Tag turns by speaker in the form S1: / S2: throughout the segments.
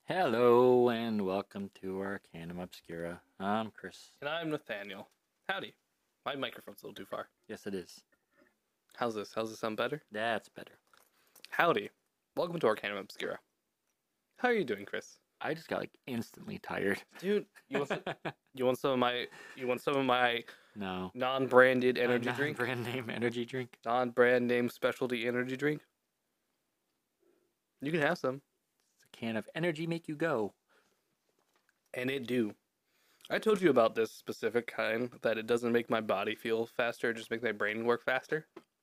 S1: Hello and welcome to Arcanum Obscura. I'm Chris.
S2: And I'm Nathaniel. Howdy. My microphone's a little too far.
S1: Yes, it is.
S2: How's this? How's this sound better?
S1: That's better.
S2: Howdy. Welcome to Arcanum Obscura. How are you doing, Chris?
S1: I just got instantly tired.
S2: Dude, you want some of my
S1: No.
S2: non-branded energy drink?
S1: Brand name energy drink.
S2: Non-brand name specialty energy drink? You can have some.
S1: It's a can of energy make you go.
S2: And it do. I told you about this specific kind, that it doesn't make my body feel faster, it just makes my brain work faster.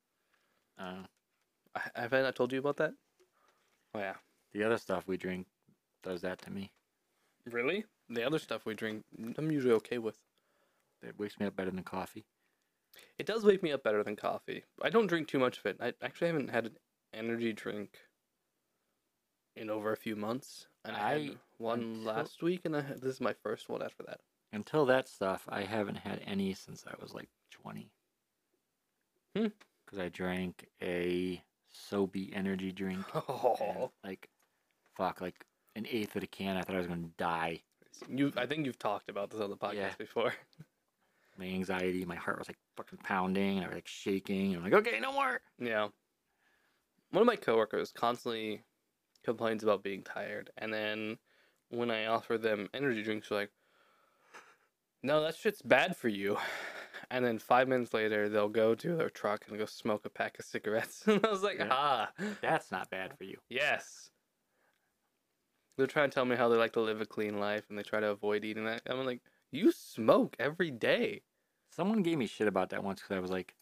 S2: Have I not told you about that? Oh yeah.
S1: The other stuff we drink does that to me.
S2: Really? The other stuff we drink, I'm usually okay with.
S1: It wakes me up better than coffee.
S2: It does wake me up better than coffee. I don't drink too much of it. I actually haven't had an energy drink in over a few months. And I had one last week, and this is my first one after that.
S1: Until that stuff, I haven't had any since I was like 20. Because I drank a Sobe energy drink.
S2: Oh.
S1: And like an eighth of the can. I thought I was going to die.
S2: I think you've talked about this on the podcast before.
S1: My anxiety, my heart was like fucking pounding, and I was like shaking. And I'm like, okay, no more.
S2: Yeah. One of my coworkers constantly complains about being tired, and then when I offer them energy drinks, they're like, no, that shit's bad for you. And then 5 minutes later, they'll go to their truck and go smoke a pack of cigarettes. And I was like,
S1: that's not bad for you.
S2: Yes. They're trying to tell me how they like to live a clean life, and they try to avoid eating that. I'm like, you smoke every day.
S1: Someone gave me shit about that once because I was like,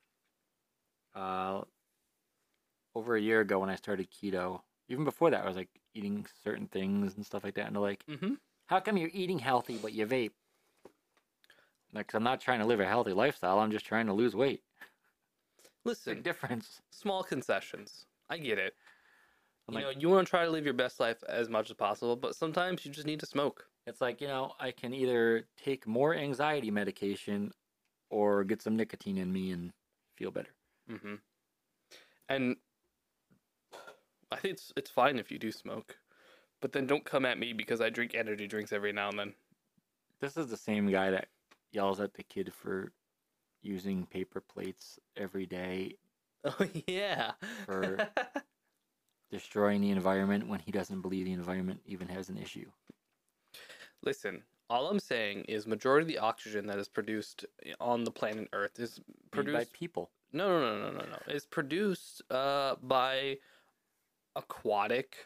S1: over a year ago when I started keto, even before that, I was like eating certain things and stuff like that. And they're like, how come you're eating healthy but you vape? Like, 'cause I'm not trying to live a healthy lifestyle. I'm just trying to lose weight.
S2: Listen,
S1: Big difference.
S2: Small concessions. I get it.
S1: I'm
S2: you want to try to live your best life as much as possible, but sometimes you just need to smoke.
S1: It's like, I can either take more anxiety medication or get some nicotine in me and feel better.
S2: And I think it's fine if you do smoke, but then don't come at me because I drink energy drinks every now and then.
S1: This is the same guy that yells at the kid for using paper plates every day.
S2: Oh, yeah.
S1: For destroying the environment when he doesn't believe the environment even has an issue.
S2: Listen, all I'm saying is majority of the oxygen that is produced on the planet Earth is produced
S1: by people.
S2: No. It's produced by aquatic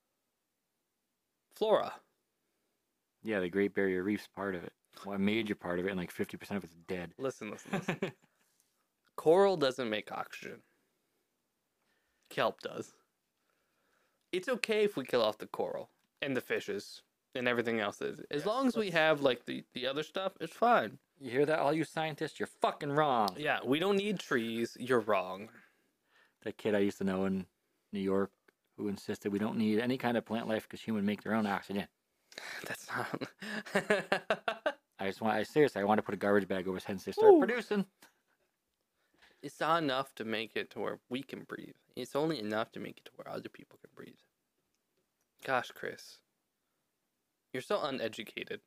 S2: flora.
S1: Yeah, the Great Barrier Reef's part of it. Well, a major part of it, and like 50% of it's dead.
S2: Listen. Coral doesn't make oxygen. Kelp does. It's okay if we kill off the coral and the fishes and everything else. As long as we have like the other stuff, it's fine.
S1: You hear that, all you scientists? You're fucking wrong.
S2: Yeah, we don't need trees. You're wrong.
S1: That kid I used to know in New York who insisted we don't need any kind of plant life because humans make their own oxygen.
S2: That's not...
S1: I want to put a garbage bag over his head and say, start producing.
S2: It's not enough to make it to where we can breathe. It's only enough to make it to where other people can breathe. Gosh, Chris. You're so uneducated.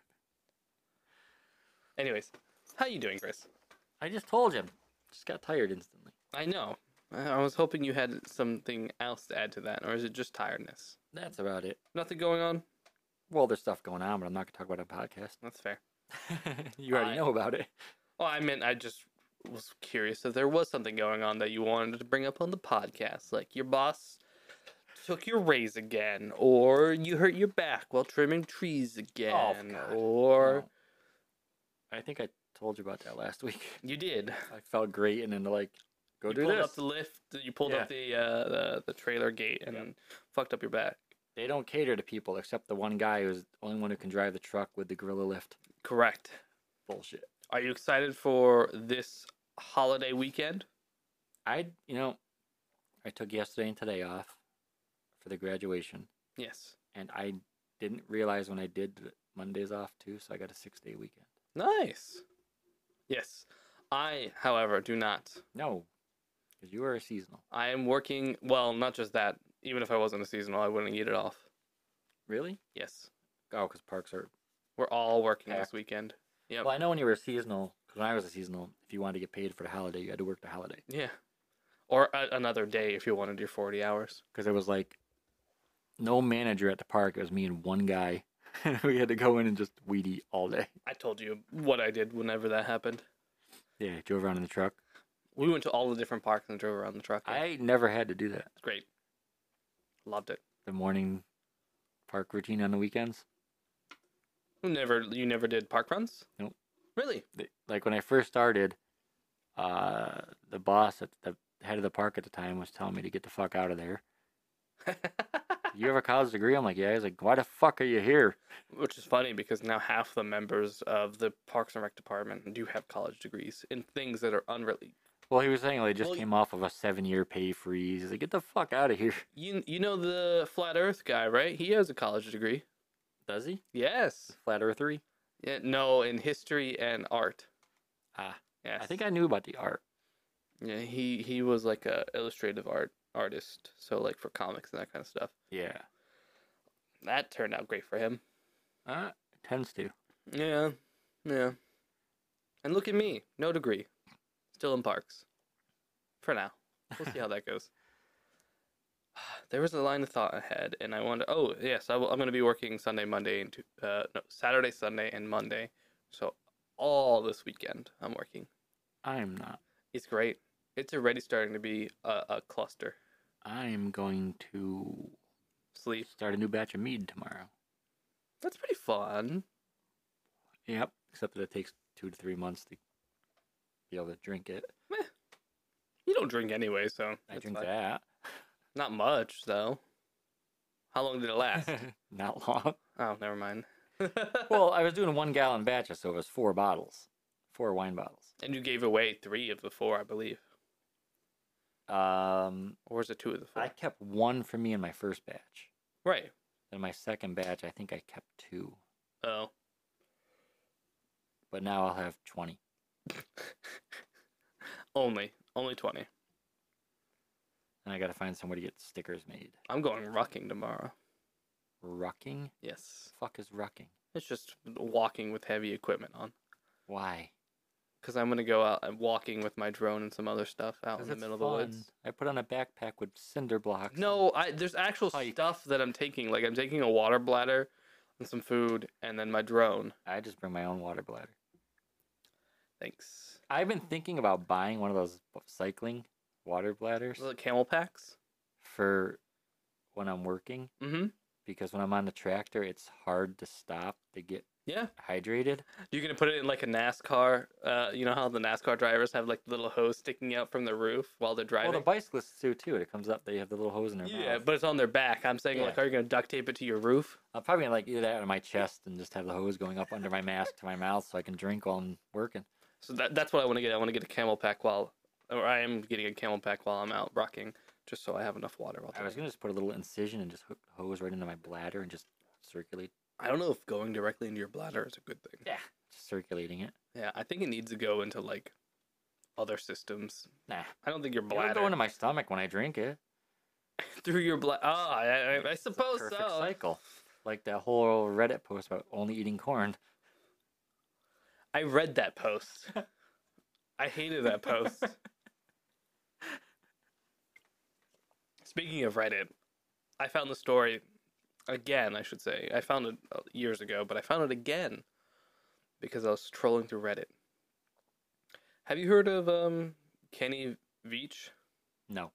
S2: Anyways, how you doing, Chris?
S1: I just told him. Just got tired instantly.
S2: I know. I was hoping you had something else to add to that, or is it just tiredness?
S1: That's about it.
S2: Nothing going on?
S1: Well, there's stuff going on, but I'm not going to talk about it on a podcast.
S2: That's fair.
S1: You already know about it.
S2: Well, I meant I just was curious if there was something going on that you wanted to bring up on the podcast. Like your boss took your raise again, or you hurt your back while trimming trees again, or...
S1: No. I think I told you about that last week.
S2: You did.
S1: I felt great, and then they're like, go do this.
S2: You pulled up the lift, you pulled up the trailer gate, and fucked up your back.
S1: They don't cater to people except the one guy who's the only one who can drive the truck with the gorilla lift.
S2: Correct.
S1: Bullshit.
S2: Are you excited for this holiday weekend?
S1: I took yesterday and today off for the graduation.
S2: Yes.
S1: And I didn't realize when I did Mondays off too, so I got a 6-day weekend.
S2: Nice. Yes. I, however, do not.
S1: No, because you are a seasonal.
S2: I am working, well, not just that. Even if I wasn't a seasonal, I wouldn't get it off.
S1: Really?
S2: Yes.
S1: Oh, because parks are.
S2: We're all working
S1: Packed.
S2: this weekend. Yep.
S1: Well, I know when you were a seasonal, because when I was a seasonal, if you wanted to get paid for the holiday, you had to work the holiday.
S2: Yeah. Or another day if you wanted your 40 hours.
S1: Because it was like no manager at the park. It was me and one guy. We had to go in and just weed eat all day.
S2: I told you what I did whenever that happened.
S1: Yeah, drove around in the truck.
S2: We went to all the different parks and drove around the truck. Yeah.
S1: I never had to do that.
S2: It's great. Loved it.
S1: The morning park routine on the weekends.
S2: You never did park runs?
S1: Nope.
S2: Really?
S1: Like when I first started, the boss at the head of the park at the time was telling me to get the fuck out of there. You have a college degree? I'm like, yeah. He's like, why the fuck are you here?
S2: Which is funny because now half the members of the Parks and Rec department do have college degrees in things that are unrelated.
S1: Well, he was saying they just came off of a 7-year pay freeze. He's like, get the fuck out of here.
S2: You know the Flat Earth guy, right? He has a college degree.
S1: Does he?
S2: Yes.
S1: Flat Earthery?
S2: Yeah, no, in history and art.
S1: Ah.
S2: Yes.
S1: I think I knew about the art.
S2: Yeah, he was like a illustrative artist, so like for comics and that kind of stuff.
S1: Yeah.
S2: That turned out great for him.
S1: It tends to.
S2: Yeah. And look at me, no degree, still in parks. For now, we'll see how that goes. There was a line of thought ahead, and I wanted. Oh yes, I'm going to be working Sunday, Monday, and Saturday, Sunday, and Monday. So all this weekend I'm working.
S1: I'm not.
S2: It's great. It's already starting to be a cluster.
S1: I'm going to
S2: Sleep.
S1: start a new batch of mead tomorrow.
S2: That's pretty fun.
S1: Yep. Except that it takes 2 to 3 months to be able to drink it.
S2: You don't drink anyway, so
S1: I drink
S2: fine.
S1: that.
S2: Not much though. How long did it last?
S1: Not long.
S2: Oh, never mind.
S1: Well, I was doing 1 gallon batches, so it was 4 bottles. 4 wine bottles.
S2: And you gave away 3 of the 4, I believe. Or was it 2 of the 4?
S1: I kept 1 for me in my first batch.
S2: Right.
S1: In my second batch, I think I kept 2.
S2: Oh.
S1: But now I'll have 20.
S2: Only 20.
S1: And I gotta find somewhere to get stickers made.
S2: I'm going rucking tomorrow.
S1: Rucking?
S2: Yes.
S1: Fuck is rucking?
S2: It's just walking with heavy equipment on.
S1: Why?
S2: Because I'm going to go out and walking with my drone and some other stuff out in the middle of the woods.
S1: I put on a backpack with cinder blocks.
S2: No, there's actual stuff that I'm taking. Like, I'm taking a water bladder and some food and then my drone.
S1: I just bring my own water bladder.
S2: Thanks.
S1: I've been thinking about buying one of those cycling water bladders.
S2: The camel packs?
S1: For when I'm working.
S2: Mm-hmm.
S1: Because when I'm on the tractor, it's hard to stop to get hydrated.
S2: You're going to put it in like a NASCAR. You know how the NASCAR drivers have like the little hose sticking out from the roof while they're driving?
S1: Well, the bicyclists do too. It comes up, they have the little hose in their mouth.
S2: Yeah, but it's on their back. I'm saying, like, are you going to duct tape it to your roof?
S1: I'll probably like either that on my chest and just have the hose going up under my mask to my mouth so I can drink while I'm working.
S2: So that's what I want to get. I want to get a camel pack I am getting a camel pack while I'm out rocking, just so I have enough water.
S1: I was going to just put a little incision and just hook the hose right into my bladder and just circulate.
S2: I don't know if going directly into your bladder is a good thing.
S1: Yeah, just circulating it.
S2: Yeah, I think it needs to go into, like, other systems.
S1: Nah.
S2: I don't think your bladder...
S1: It'll go into my stomach when I drink it.
S2: Through your bladder... Oh, I suppose so.
S1: Perfect cycle. Like that whole Reddit post about only eating corn.
S2: I read that post. I hated that post. Speaking of Reddit, I found the story again, I should say. I found it years ago, but I found it again because I was trolling through Reddit. Have you heard of Kenny Veach?
S1: No.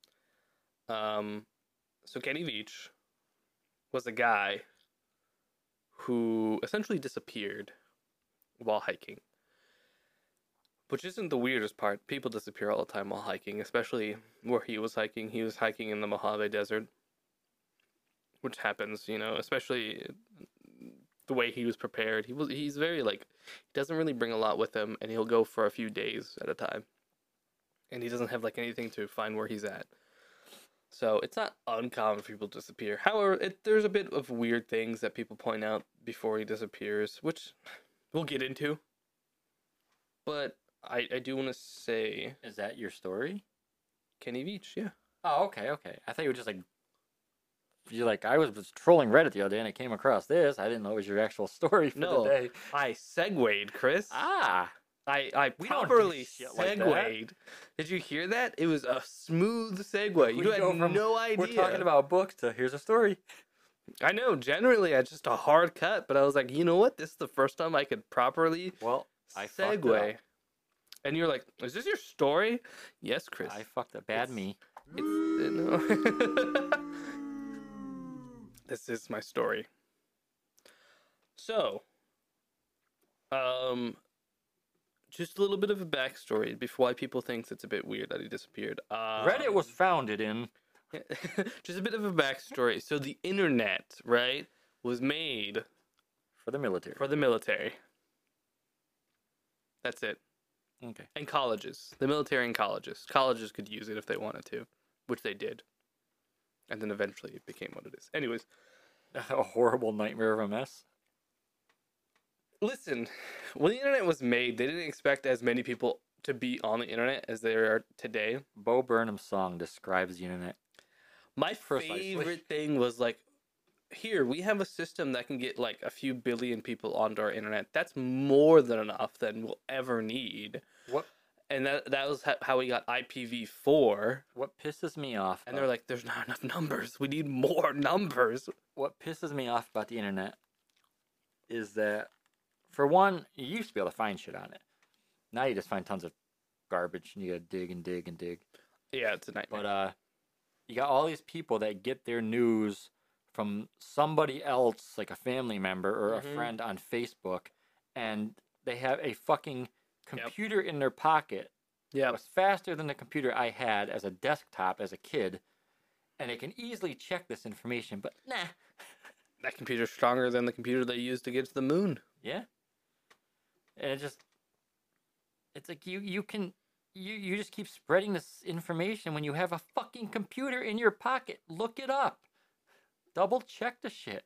S2: So Kenny Veach was a guy who essentially disappeared while hiking. Which isn't the weirdest part. People disappear all the time while hiking, especially where he was hiking. He was hiking in the Mojave Desert, which happens, you know, especially the way he was prepared. He's very, like, he doesn't really bring a lot with him, and he'll go for a few days at a time. And he doesn't have, like, anything to find where he's at. So it's not uncommon for people to disappear. However, there's a bit of weird things that people point out before he disappears, which we'll get into. But I do want to say...
S1: Is that your story?
S2: Kenny Veach, yeah.
S1: Oh, okay. I thought you were just, like, you're like, I was just trolling Reddit the other day and I came across this. I didn't know it was your actual story for the day.
S2: I segued, Chris.
S1: Ah,
S2: I
S1: we don't do
S2: properly
S1: shit like that.
S2: segued. Did you hear that? It was a smooth segue. You had no idea.
S1: We're talking about books to here's a story.
S2: I know. Generally, it's just a hard cut, but I was like, you know what? This is the first time I could properly
S1: I fucked it
S2: segue.
S1: up.
S2: And you're like, is this your story? Yes, Chris.
S1: I fucked up. Bad me.
S2: This is my story. So, just a little bit of a backstory before why people think it's a bit weird that he disappeared.
S1: Reddit was founded in.
S2: Just a bit of a backstory. So the internet, right, was made
S1: For the military.
S2: for the military. That's it.
S1: Okay.
S2: And colleges. The military and colleges. Colleges could use it if they wanted to, which they did. And then eventually it became what it is. Anyways,
S1: A horrible nightmare of a mess.
S2: listen, when the internet was made, they didn't expect as many people to be on the internet as there are today.
S1: Bo Burnham's song describes the internet.
S2: My
S1: Precisely.
S2: favorite thing was like, here, we have a system that can get like a few billion people onto our internet. That's more than enough than we'll ever need.
S1: What
S2: And that was how we got IPv4.
S1: What pisses me off,
S2: And they're like, there's not enough numbers. We need more numbers.
S1: what pisses me off about the internet is that, for one, you used to be able to find shit on it. Now you just find tons of garbage, and you gotta dig and dig and dig.
S2: Yeah, it's a nightmare.
S1: But you got all these people that get their news from somebody else, like a family member or a friend on Facebook, and they have a fucking computer in their pocket.
S2: Yeah,
S1: It was faster than the computer I had as a desktop as a kid, and they can easily check this information, but nah.
S2: that computer's stronger than the computer they used to get to the moon.
S1: Yeah. And it's like you just keep spreading this information when you have a fucking computer in your pocket. Look it up. Double check the shit.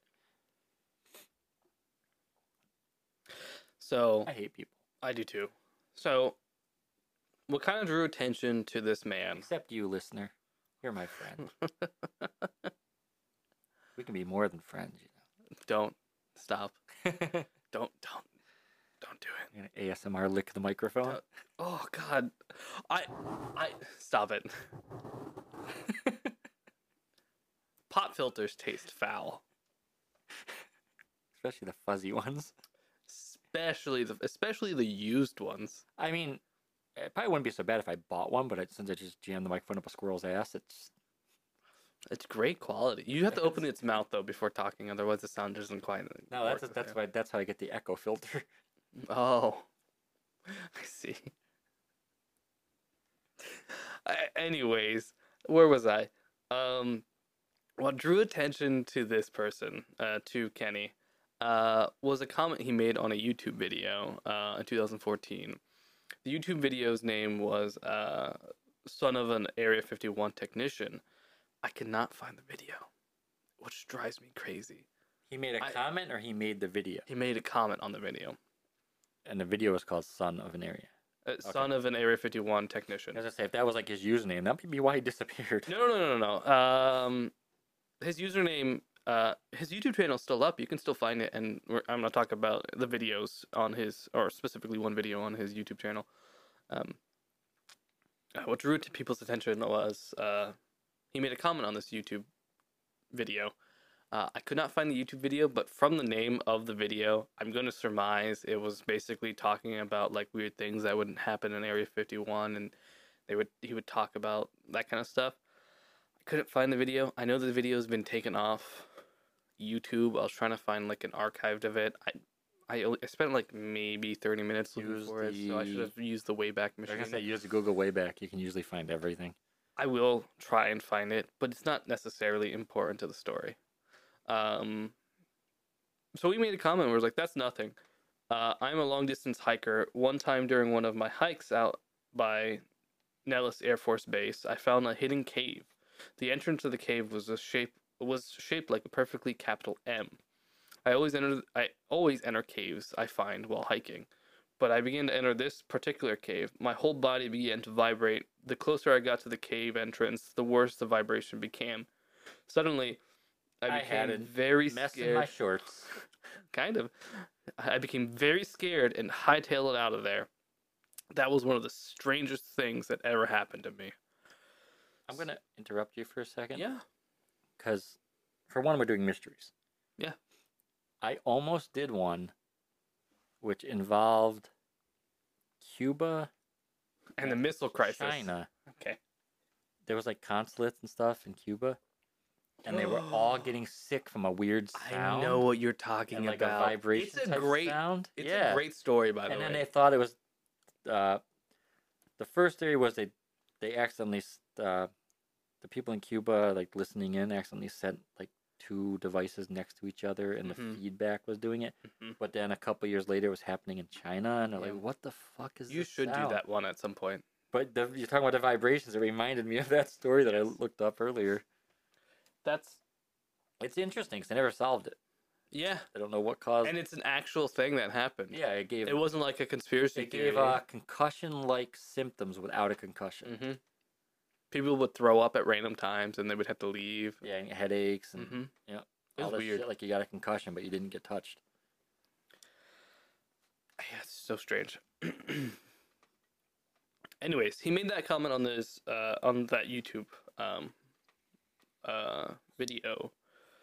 S2: So
S1: I hate people.
S2: I do too. So what kind of drew attention to this man?
S1: Except you, listener. You're my friend. We can be more than friends, you
S2: Don't stop.
S1: know.
S2: Don't do it.
S1: I'm gonna ASMR lick the microphone.
S2: Oh God, I stop it. Pop filters taste foul,
S1: Especially the fuzzy ones.
S2: especially the used ones.
S1: I mean, it probably wouldn't be so bad if I bought one, but since I just jammed the microphone up a squirrel's ass,
S2: It's great quality. You have to open its mouth though before talking, otherwise the sound doesn't quite.
S1: no.
S2: work
S1: That's how I get the echo filter.
S2: Oh, I see. Anyways, where was I? What drew attention to this person, to Kenny, was a comment he made on a YouTube video in 2014. The YouTube video's name was "Son of an Area 51 Technician." I cannot find the video, which drives me crazy.
S1: He made a comment, or he made the video?
S2: He made a comment on the video.
S1: And the video was called "Son of an Area."
S2: Son of an Area 51 Technician.
S1: As I say, if that was like his username, that might be why he disappeared.
S2: No. His username, his YouTube channel is still up. You can still find it, and I'm gonna talk about the videos on his, or specifically one video on his YouTube channel. What drew to people's attention was he made a comment on this YouTube video. I could not find the YouTube video, but from the name of the video, I'm going to surmise it was basically talking about like weird things that wouldn't happen in Area 51, and he would talk about that kind of stuff. I couldn't find the video. I know the video has been taken off YouTube. I was trying to find like an archived of it. I spent like maybe 30 minutes looking for it, so I should have used the Wayback Machine.
S1: Like I said, use the Google Wayback. You can usually find everything.
S2: I will try and find it, but it's not necessarily important to the story. So we made a comment where it was like, that's nothing. I'm a long distance hiker. One time during one of my hikes out by Nellis Air Force Base, I found a hidden cave. The entrance of the cave was shaped like a perfectly capital M. I always enter caves I find while hiking. But I began to enter this particular cave. My whole body began to vibrate. The closer I got to the cave entrance, the worse the vibration became. Suddenly, I
S1: had
S2: became
S1: a
S2: very
S1: mess
S2: scared.
S1: in my shorts.
S2: Kind of. I became very scared and hightailed it out of there. That was one of the strangest things that ever happened to me.
S1: I'm gonna interrupt you for a second.
S2: Yeah.
S1: Because, for one, we're doing mysteries.
S2: Yeah.
S1: I almost did one, which involved Cuba
S2: And the missile crisis.
S1: China.
S2: Okay.
S1: There was like consulates and stuff in Cuba, and they were all getting sick from a weird sound.
S2: I know what you're talking
S1: and, like,
S2: about.
S1: a vibration
S2: It's a
S1: type
S2: great
S1: sound.
S2: It's a great story, by the way.
S1: And then they thought it was the first theory was they accidentally the people in Cuba, like, listening in, accidentally sent like two devices next to each other, and the feedback was doing it. But then a couple years later, it was happening in China, and they're like, "What the fuck is this?"
S2: You should do that one at some point.
S1: But you're talking about the vibrations. It reminded me of that story that I looked up earlier. It's interesting because I never solved it.
S2: Yeah.
S1: I don't know what caused.
S2: And it's an actual thing that happened.
S1: Yeah,
S2: it wasn't like a conspiracy theory.
S1: It gave concussion-like symptoms without a concussion.
S2: People would throw up at random times, and they would have to leave.
S1: Yeah, and headaches, and
S2: it was weird.
S1: Shit, like you got a concussion, but you didn't get touched.
S2: Yeah, it's so strange. Anyways, he made that comment on this on that YouTube video.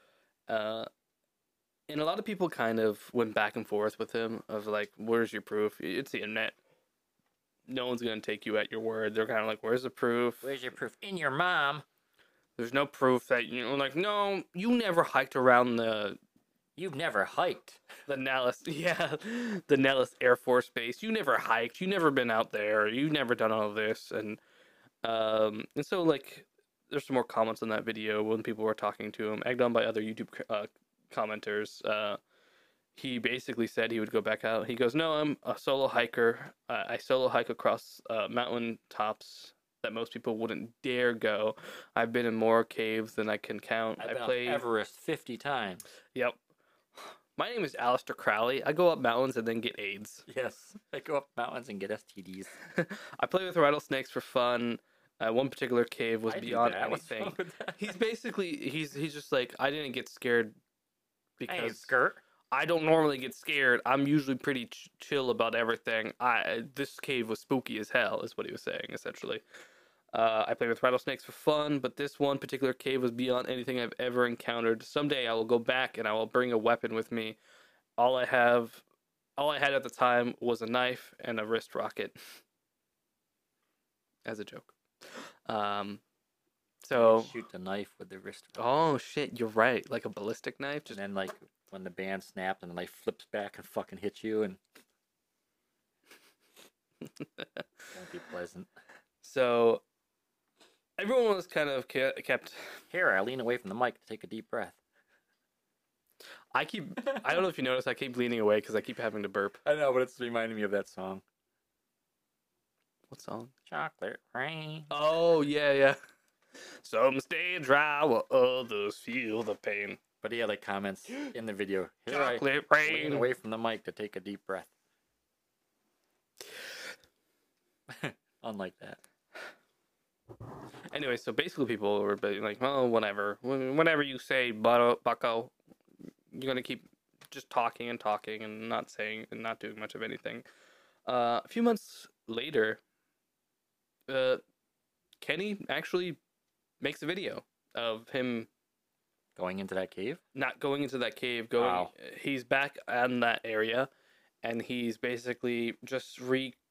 S2: And a lot of people kind of went back and forth with him of like, where's your proof? It's the internet. No one's going to take you at your word. They're kind of like, where's the proof?
S1: Where's your proof? In your mom.
S2: There's no proof that, like, no, you never hiked around
S1: You've never hiked.
S2: The Nellis, the Nellis Air Force Base. You never hiked. You never been out there. You've never done all of this. And so, like, there's some more comments on that video when people were talking to him, egged on by other YouTube commenters. He basically said he would go back out. He goes, "No, I'm a solo hiker. I solo hike across mountain tops that most people wouldn't dare go. I've been in more caves than I can count.
S1: I've been on Everest 50 times.
S2: Yep. My name is Aleister Crowley. I go up mountains and then get AIDS.
S1: Yes, I go up mountains and get STDs.
S2: I play with rattlesnakes for fun. One particular cave was beyond anything. He's basically he's just like, I didn't get scared because I don't normally get scared. I'm usually pretty chill about everything. This cave was spooky as hell, is what he was saying essentially. I play with rattlesnakes for fun, but this one particular cave was beyond anything I've ever encountered. Someday I will go back and I will bring a weapon with me. All I had at the time was a knife and a wrist rocket. As a joke. So
S1: shoot the knife with the wrist rocket.
S2: Oh shit, you're right. Like a ballistic knife.
S1: And then, like, when the band snapped and the knife flips back and fucking hits you, and won't be pleasant.
S2: So everyone was kind of kept.
S1: Here, I lean away from the mic to take a deep breath.
S2: I don't know if you noticed, I keep leaning away because I keep having to burp.
S1: I know, but it's reminding me of that song.
S2: What song?
S1: Chocolate Rain.
S2: Oh, yeah. Some stay dry while others feel the pain.
S1: But he had, like, comments in the video. Here,
S2: Chocolate
S1: I
S2: Rain.
S1: lean away from the mic to take a deep breath. Unlike that.
S2: Anyway, so basically people were like, well, whatever. Whenever you say bucko, you're going to keep just talking and not saying and not doing much of anything. A few months later, Kenny actually makes a video of him
S1: going into that cave?
S2: Not going into that cave.
S1: Wow.
S2: He's back in that area, and he's basically just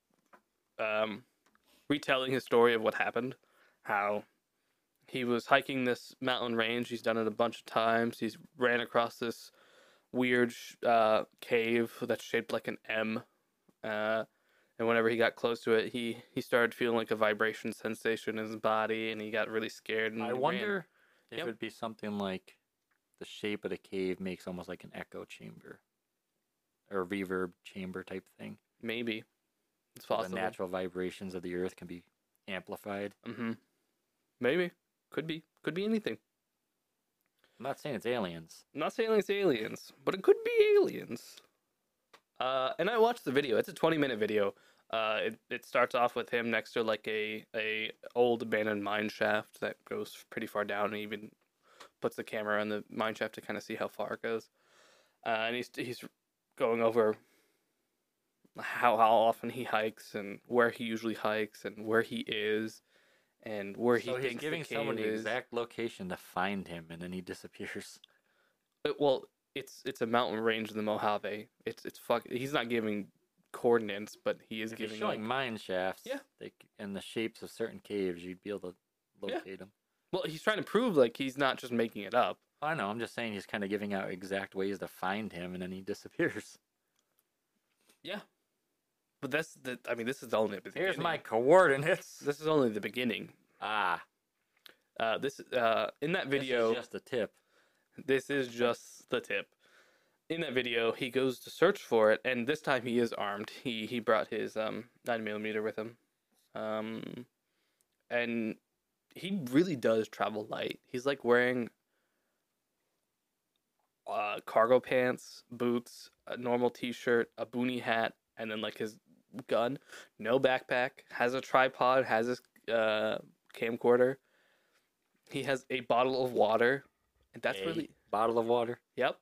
S2: retelling his story of what happened. How he was hiking this mountain range. He's done it a bunch of times. He's ran across this weird cave that's shaped like an M. And whenever he got close to it, he started feeling like a vibration sensation in his body, and he got really scared. And
S1: I wonder if it'd be something like the shape of the cave makes almost like an echo chamber or reverb chamber type thing.
S2: Maybe. It's possible.
S1: The natural vibrations of the earth can be amplified.
S2: Mm-hmm. Maybe. Could be. Could be anything.
S1: I'm not saying it's aliens.
S2: I'm not saying it's aliens, but it could be aliens. And I watched the video. It's a 20-minute video. It starts off with him next to like a old abandoned mine shaft that goes pretty far down and even puts the camera on the mine shaft to kind of see how far it goes. And he's going over how often he hikes and where he usually hikes and where he is and where he
S1: So he's
S2: thinks
S1: giving
S2: the cave
S1: someone the
S2: is.
S1: exact location to find him, and then he disappears.
S2: Well, it's a mountain range in the Mojave. He's not giving coordinates, but he is
S1: If
S2: giving
S1: he's showing mine shafts,
S2: Yeah.
S1: and the shapes of certain caves, you'd be able to locate them.
S2: Well, he's trying to prove like he's not just making it up.
S1: I know. I'm just saying he's kind of giving out exact ways to find him, and then he disappears.
S2: Yeah. But this is only the beginning.
S1: Here's my coordinates.
S2: This is only the beginning.
S1: Ah.
S2: In that video,
S1: This is just a tip.
S2: This is just the tip. In that video, he goes to search for it, and this time he is armed. He brought his 9mm with him, and he really does travel light. He's like wearing cargo pants, boots, a normal T-shirt, a boonie hat, and then like his gun. No backpack. Has a tripod. Has his camcorder. He has a bottle of water, and that's really
S1: bottle of water.
S2: Yep.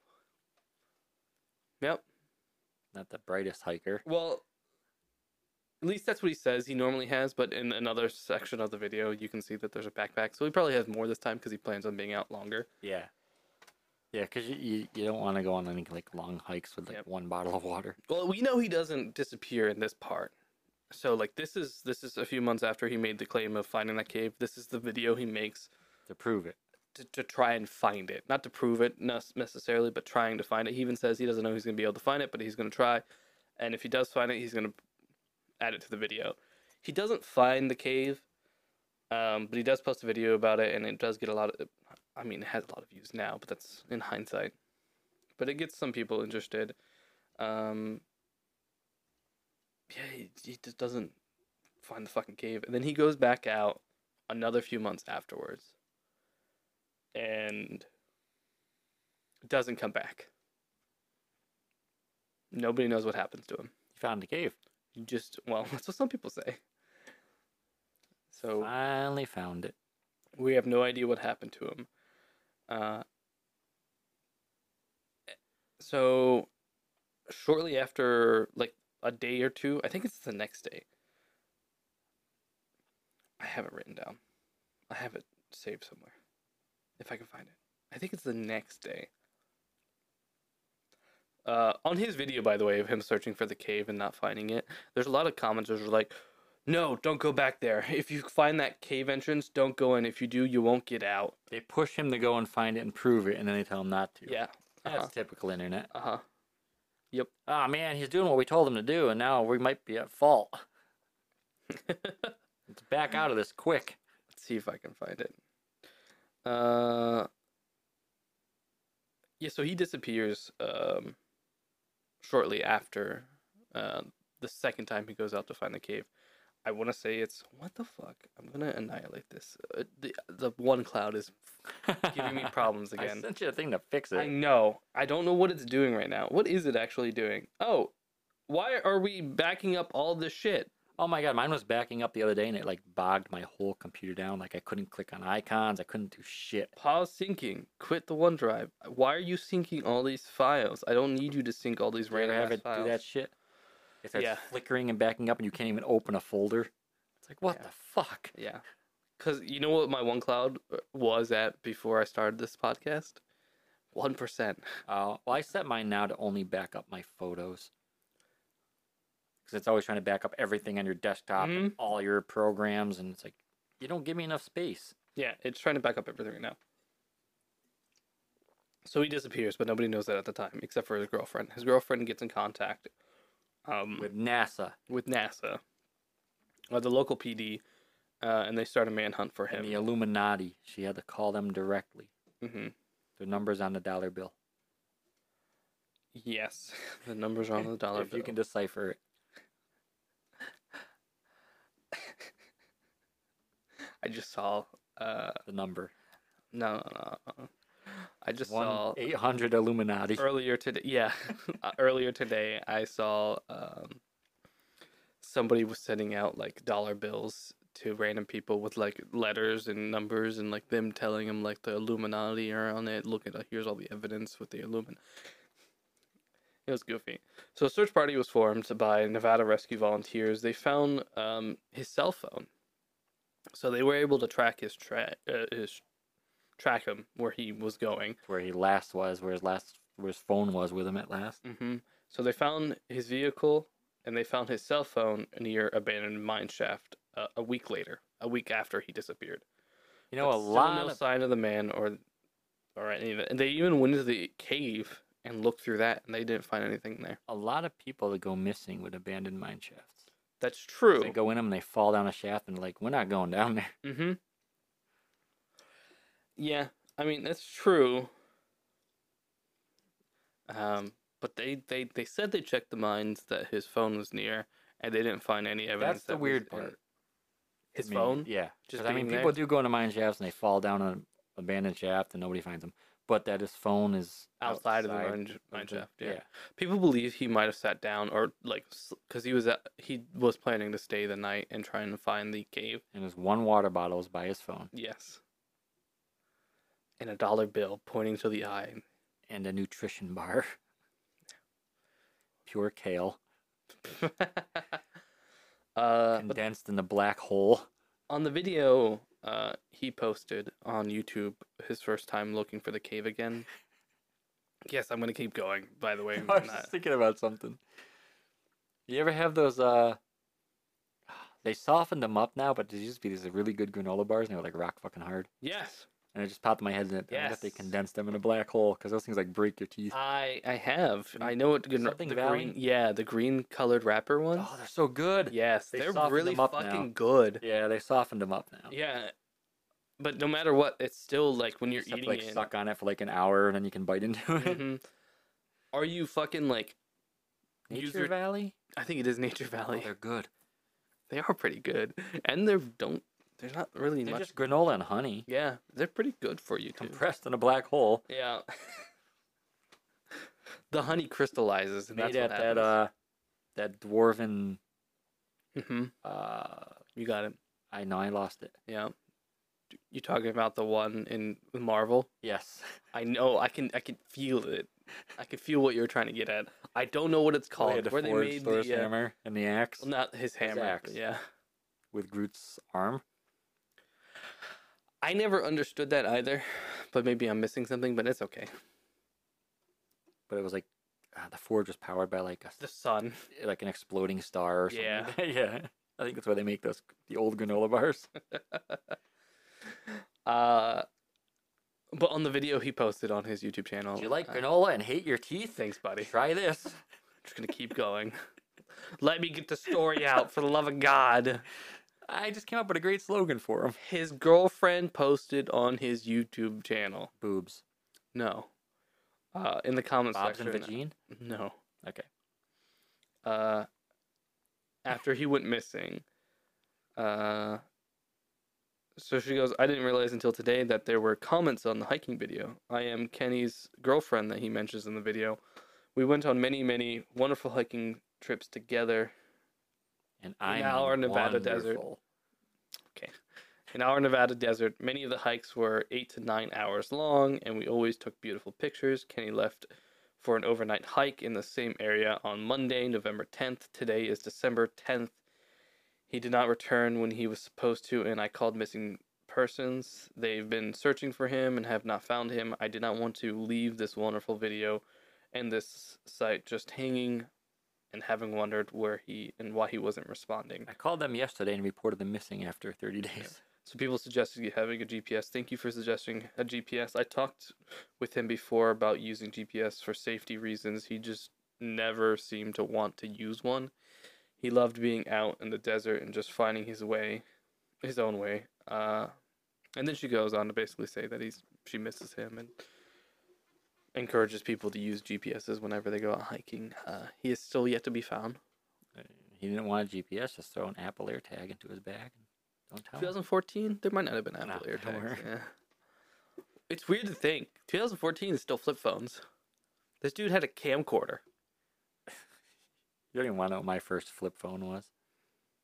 S1: Not the brightest hiker.
S2: Well, at least that's what he says he normally has, but in another section of the video, you can see that there's a backpack. So he probably has more this time because he plans on being out longer.
S1: Yeah. Yeah, because you don't want to go on any like long hikes with like one bottle of water.
S2: Well, we know he doesn't disappear in this part. So like this is a few months after he made the claim of finding that cave. This is the video he makes
S1: to prove it.
S2: To try and find it. Not to prove it necessarily, but trying to find it. He even says he doesn't know he's going to be able to find it, but he's going to try. And if he does find it, he's going to add it to the video. He doesn't find the cave, but he does post a video about it, and it does get a lot of... I mean, it has a lot of views now, but that's in hindsight. But it gets some people interested. Yeah, he just doesn't find the fucking cave. And then he goes back out another few months afterwards. And doesn't come back. Nobody knows what happens to him.
S1: He found the cave.
S2: Well, that's what some people say. So
S1: finally found it.
S2: We have no idea what happened to him. So shortly after, like a day or two, I think it's the next day. I have it written down. I have it saved somewhere. If I can find it. I think it's the next day. On his video, by the way, of him searching for the cave and not finding it, there's a lot of commenters who are like, no, don't go back there. If you find that cave entrance, don't go in. If you do, you won't get out.
S1: They push him to go and find it and prove it, and then they tell him not to.
S2: Yeah.
S1: That's typical internet.
S2: Yep.
S1: Oh, man, he's doing what we told him to do, and now we might be at fault. Let's back out of this quick.
S2: Let's see if I can find it. Yeah, so he disappears shortly after the second time he goes out to find the cave. I want to say it's... What the fuck? I'm going to annihilate this. The one cloud is giving me problems again.
S1: I sent you a thing to fix it.
S2: I know. I don't know what it's doing right now. What is it actually doing? Oh, why are we backing up all this shit?
S1: Oh my god, mine was backing up the other day and it like bogged my whole computer down. Like I couldn't click on icons. I couldn't do shit.
S2: Pause syncing. Quit the OneDrive. Why are you syncing all these files? I don't need you to sync all these random
S1: have it
S2: files.
S1: do that shit. It starts flickering and backing up and you can't even open a folder. It's like, what the fuck?
S2: Yeah. Because you know what my OneCloud was at before I started this podcast? 1%.
S1: Well, I set mine now to only back up my photos. Because it's always trying to back up everything on your desktop and all your programs. And it's like, you don't give me enough space.
S2: Yeah, it's trying to back up everything right now. So he disappears, but nobody knows that at the time, except for his girlfriend. His girlfriend gets in contact
S1: with NASA.
S2: The local PD, and they start a manhunt for him.
S1: And the Illuminati. She had to call them directly.
S2: Mm-hmm.
S1: The numbers on the dollar bill.
S2: Yes, the numbers are on the dollar bill.
S1: If you can decipher it.
S2: I just saw
S1: the number.
S2: No. I just saw
S1: 800 Illuminati
S2: earlier today. Yeah, earlier today I saw somebody was sending out like dollar bills to random people with like letters and numbers and like them telling him like the Illuminati are on it. Look at here's all the evidence with the Illuminati. It was goofy. So a search party was formed by Nevada rescue volunteers. They found his cell phone, so they were able to track track him where he was going,
S1: Where he last was, where his phone was with him at last.
S2: Mm-hmm. So they found his vehicle and they found his cell phone near abandoned mine shaft a week later, a week after he disappeared.
S1: You know,
S2: But
S1: a
S2: still
S1: lot
S2: no
S1: of
S2: sign of the man or any of it. And they even went into the cave and looked through that, and they didn't find anything there.
S1: a lot of people that go missing with abandoned mine shafts.
S2: That's true.
S1: They go in them and they fall down a shaft and like, we're not going down there.
S2: Mm-hmm. Yeah, I mean that's true. But they said they checked the mines that his phone was near, and they didn't find any evidence.
S1: That's the weird part.
S2: His
S1: I mean,
S2: phone?
S1: Yeah.
S2: Just
S1: 'Cause, I mean,
S2: being
S1: people
S2: there?
S1: do go into mine shafts and they fall down an abandoned shaft and nobody finds them. But that his phone is
S2: Outside of the mine shaft. Yeah. People believe he might have sat down or like because he was planning to stay the night and trying to find the cave.
S1: And his one water bottle is by his phone.
S2: Yes. And a dollar bill pointing to the eye.
S1: And a nutrition bar. Pure kale. Condensed in the black hole.
S2: On the video he posted on YouTube his first time looking for the cave again. Yes, I'm gonna keep going, by the way.
S1: I was just thinking about something. You ever have those they softened them up now, but there used to be these really good granola bars and they were like rock fucking hard.
S2: Yes.
S1: And it just popped in my head that
S2: Yes.
S1: they condensed them in a black hole because those things like break your teeth.
S2: I have. I know what
S1: Something
S2: the
S1: Valley?
S2: green, the green colored wrapper ones.
S1: Oh, they're so good.
S2: Yes,
S1: They
S2: they're
S1: softened
S2: really
S1: them up now.
S2: fucking good.
S1: Yeah, they softened them up now.
S2: Yeah, but no matter what, it's still like when
S1: You
S2: you're
S1: just have
S2: eating
S1: to like
S2: it.
S1: suck on it for like an hour and then you can bite into it.
S2: Mhm. Are you fucking like? use
S1: Nature
S2: your-
S1: Valley?
S2: I think it is Nature
S1: Oh,
S2: Valley.
S1: they're good.
S2: They are pretty good, and There's not really
S1: They're
S2: much.
S1: just granola and honey
S2: Yeah, they're pretty good for you too.
S1: compressed in a black hole.
S2: Yeah. The honey crystallizes, and
S1: Made
S2: that's
S1: at
S2: what
S1: that
S2: happens.
S1: that dwarven
S2: Mhm. You got it.
S1: I know I lost it.
S2: Yeah. You talking about the one in Marvel?
S1: Yes.
S2: I know. I can feel it. I can feel what you're trying to get at. I don't know what it's
S1: They
S2: called.
S1: had to
S2: Where they
S1: forge
S2: made
S1: Thor's
S2: the
S1: hammer and the axe
S2: well, not his hammer.
S1: axe.
S2: Yeah.
S1: with Groot's arm.
S2: I never understood that either, but maybe I'm missing something. But it's okay.
S1: But it was like the forge was powered by like
S2: The sun.
S1: like an exploding star or something.
S2: Yeah.
S1: like that. Yeah. I think that's why they make the old granola bars.
S2: But on the video he posted on his YouTube channel.
S1: Do you like granola and hate your teeth?
S2: Thanks, buddy.
S1: Try this.
S2: Just gonna keep going. Let me get the story out, for the love of God.
S1: I just came up with a great slogan for him.
S2: His girlfriend posted on his YouTube channel.
S1: Boobs.
S2: No. In the comments
S1: Bob's and
S2: section.
S1: Vagine?
S2: No.
S1: Okay.
S2: After he went missing. So she goes, I didn't realize until today that there were comments on the hiking video. I am Kenny's girlfriend that he mentions in the video. We went on many, many wonderful hiking trips together.
S1: And I'm
S2: In our Nevada desert.
S1: wonderful.
S2: In our Nevada desert, many of the hikes were 8 to 9 hours long, and we always took beautiful pictures. Kenny left for an overnight hike in the same area on Monday, November 10th. Today is December 10th. He did not return when he was supposed to, and I called missing persons. They've been searching for him and have not found him. I did not want to leave this wonderful video and this site just hanging and having wondered where he and why he wasn't responding.
S1: I called them yesterday and reported them missing after 30 days.
S2: So people suggested you having a GPS. Thank you for suggesting a GPS. I talked with him before about using GPS for safety reasons. He just never seemed to want to use one. He loved being out in the desert and just finding his way, his own way. And then she goes on to basically say that she misses him and encourages people to use GPSs whenever they go out hiking. He is still yet to be found.
S1: He didn't want a GPS, just throw an Apple AirTag into his bag. Don't tell him.
S2: 2014, there might not have been Apple
S1: No, don't worry.
S2: AirTags. Yeah. It's weird to think 2014 is still flip phones. This dude had a camcorder.
S1: You don't even want to know what my first flip phone was.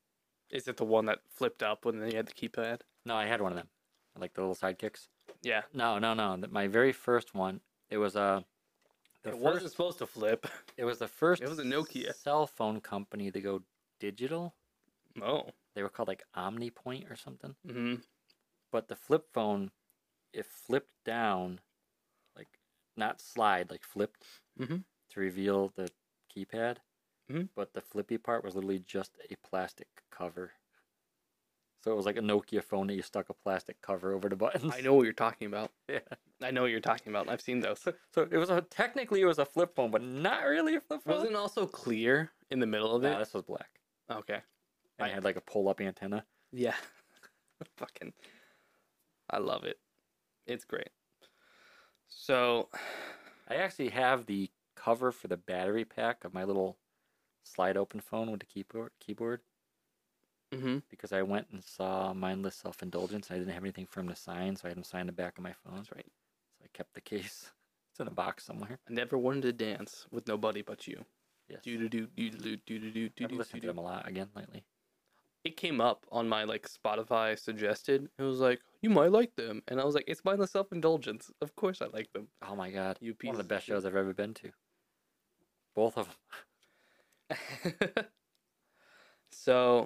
S2: Is it the one that flipped up when you had the keypad?
S1: No, I had one of them. Like the little sidekicks.
S2: Yeah.
S1: No. My very first one, it was
S2: wasn't supposed to flip.
S1: It was the first.
S2: It was a Nokia
S1: cell phone company to go digital.
S2: Oh.
S1: They were called like OmniPoint or something.
S2: Mm-hmm.
S1: But the flip phone, it flipped down, like not slide, like flipped
S2: to
S1: reveal the keypad.
S2: Mm-hmm.
S1: But the flippy part was literally just a plastic cover. So it was like a Nokia phone that you stuck a plastic cover over the buttons.
S2: I know what you're talking about.
S1: Yeah.
S2: I know what you're talking about. I've seen those.
S1: So it was technically it was a flip phone, but not really a flip phone.
S2: Wasn't it also clear in the middle of it?
S1: No, this was black.
S2: Okay.
S1: And it had like a pull-up antenna.
S2: Yeah. Fucking. I love it. It's great. So.
S1: I actually have the cover for the battery pack of my little slide open phone with the keyboard.
S2: Mm-hmm.
S1: Because I went and saw Mindless Self-Indulgence. I didn't have anything for him to sign, so I had him sign the back of my phone.
S2: That's right.
S1: So I kept the case. It's in a box somewhere.
S2: I never wanted to dance with nobody but you.
S1: Yes.
S2: I've
S1: listened to them a lot again lately.
S2: It came up on my like Spotify suggested. It was like, you might like them. And I was like, it's Mindless Self-Indulgence. Of course I like them.
S1: Oh my god.
S2: You
S1: One of the best shows I've ever been to. Both of them.
S2: So,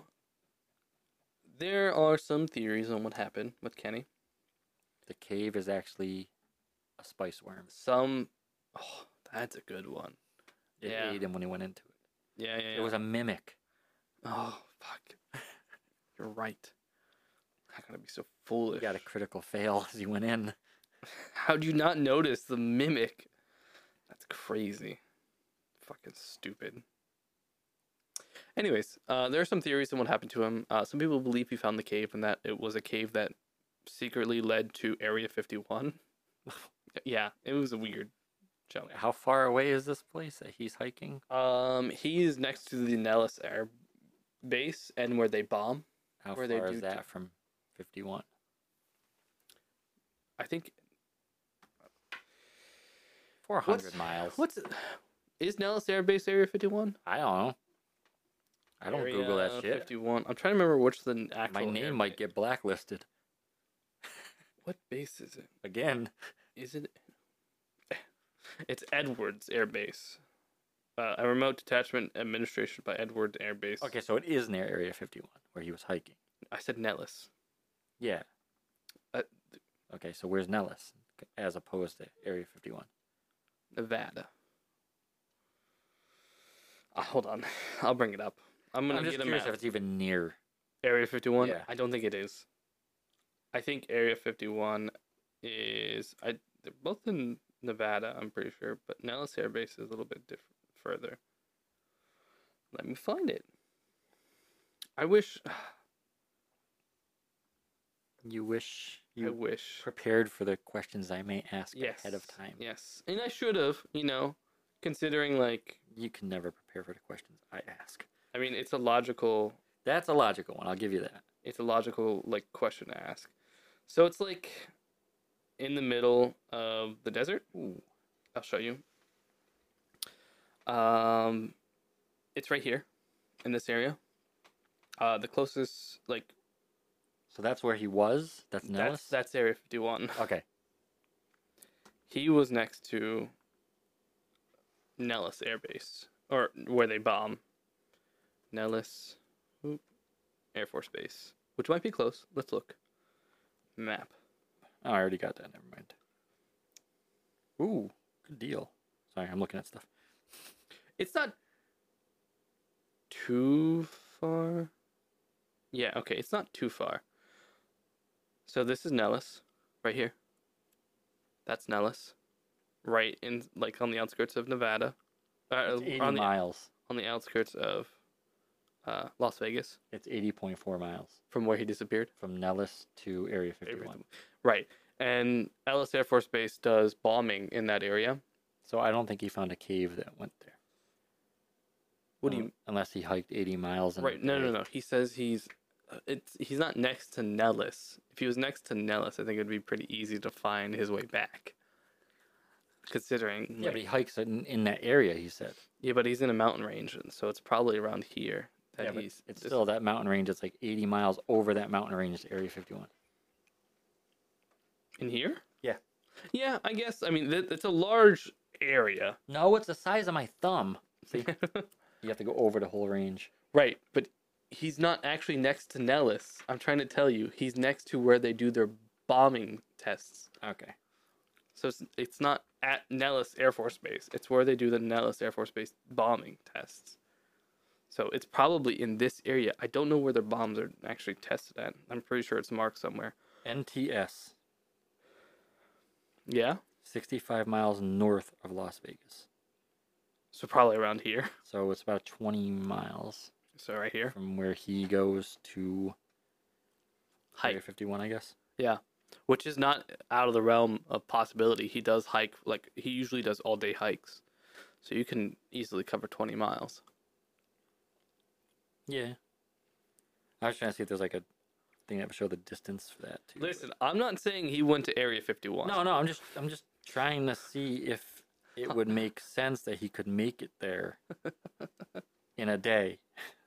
S2: there are some theories on what happened with Kenny.
S1: The cave is actually a spice worm.
S2: Oh, that's a good one.
S1: It ate him when he went into it.
S2: Yeah.
S1: It was a mimic.
S2: Oh, fuck. You're right. How can I be so foolish?
S1: He got a critical fail as he went in.
S2: How'd you not notice the mimic? That's crazy. Fucking stupid. Anyways, there are some theories on what happened to him. Some people believe he found the cave and that it was a cave that secretly led to Area 51. Yeah, it was a weird jump.
S1: How far away is this place that he's hiking?
S2: He is next to the Nellis Air Base and where they bomb.
S1: How
S2: where
S1: far is that from 51?
S2: I think
S1: 400 miles.
S2: Is Nellis Air Base Area 51?
S1: I don't know. I don't Google that shit.
S2: 51. I'm trying to remember which the actual.
S1: My name might get blacklisted.
S2: What base is it?
S1: Again.
S2: Is it? It's Edwards Air Base. A remote detachment administration by Edwards Air Base.
S1: Okay, so it is near Area 51 where he was hiking.
S2: I said Nellis.
S1: Yeah. Okay, so where's Nellis as opposed to Area 51?
S2: Nevada. Hold on, I'll bring it up. I'm
S1: just curious if it's even near
S2: Area 51.
S1: Yeah.
S2: I don't think it is. I think Area 51 is. They're both in Nevada, I'm pretty sure, but Nellis Air Base is a little bit further. Let me find it. I wish.
S1: You wish
S2: I wish
S1: prepared for the questions I may ask
S2: yes.
S1: ahead of time.
S2: Yes, and I should have, considering like
S1: you can never prepare for the questions I ask.
S2: I mean, it's a logical.
S1: That's a logical one. I'll give you that.
S2: It's a logical question to ask. So it's like in the middle of the desert.
S1: Ooh.
S2: I'll show you. It's right here, in this area. The closest
S1: So that's where he was? That's Nellis?
S2: That's Area 51.
S1: Okay.
S2: He was next to Nellis Air Base, or where they bomb. Nellis Air Force Base, which might be close. Let's look. Map.
S1: Oh, I already got that. Never mind. Ooh, good deal. Sorry, I'm looking at stuff.
S2: It's not too far. Yeah, okay, it's not too far. So this is Nellis, right here. That's Nellis, right in on the outskirts of Nevada.
S1: It's 80 miles.
S2: On the outskirts of Las Vegas.
S1: It's 80.4 miles.
S2: From where he disappeared?
S1: From Nellis to Area 51.
S2: Right. And Ellis Air Force Base does bombing in that area.
S1: So I don't think he found a cave that went there.
S2: What do you...
S1: Unless he hiked 80 miles.
S2: Right. No. He says he's not next to Nellis. If he was next to Nellis, I think it would be pretty easy to find his way back. Considering...
S1: Yeah, but he hikes in that area, he said.
S2: Yeah, but he's in a mountain range, and so it's probably around here. that
S1: but
S2: he's.
S1: it's still that mountain range. It's like 80 miles over that mountain range to Area 51.
S2: In here?
S1: Yeah.
S2: Yeah, I guess. I mean, it's a large area.
S1: No, it's the size of my thumb. See, you have to go over the whole range.
S2: Right, but he's not actually next to Nellis. I'm trying to tell you, he's next to where they do their bombing tests.
S1: Okay.
S2: So it's not at Nellis Air Force Base. It's where they do the Nellis Air Force Base bombing tests. So it's probably in this area. I don't know where their bombs are actually tested at. I'm pretty sure it's marked somewhere.
S1: NTS.
S2: Yeah?
S1: 65 miles north of Las Vegas.
S2: So probably around here.
S1: So it's about 20 miles.
S2: So right here.
S1: From where he goes to Area 51, I guess.
S2: Yeah. Which is not out of the realm of possibility. He does hike, like, he usually does all-day hikes. So you can easily cover 20 miles.
S1: Yeah. I was trying to see if there's like a thing that would show the distance for that too.
S2: Listen, I'm not saying he went to Area 51.
S1: No, I'm just trying to see if it would make sense that he could make it there in a day.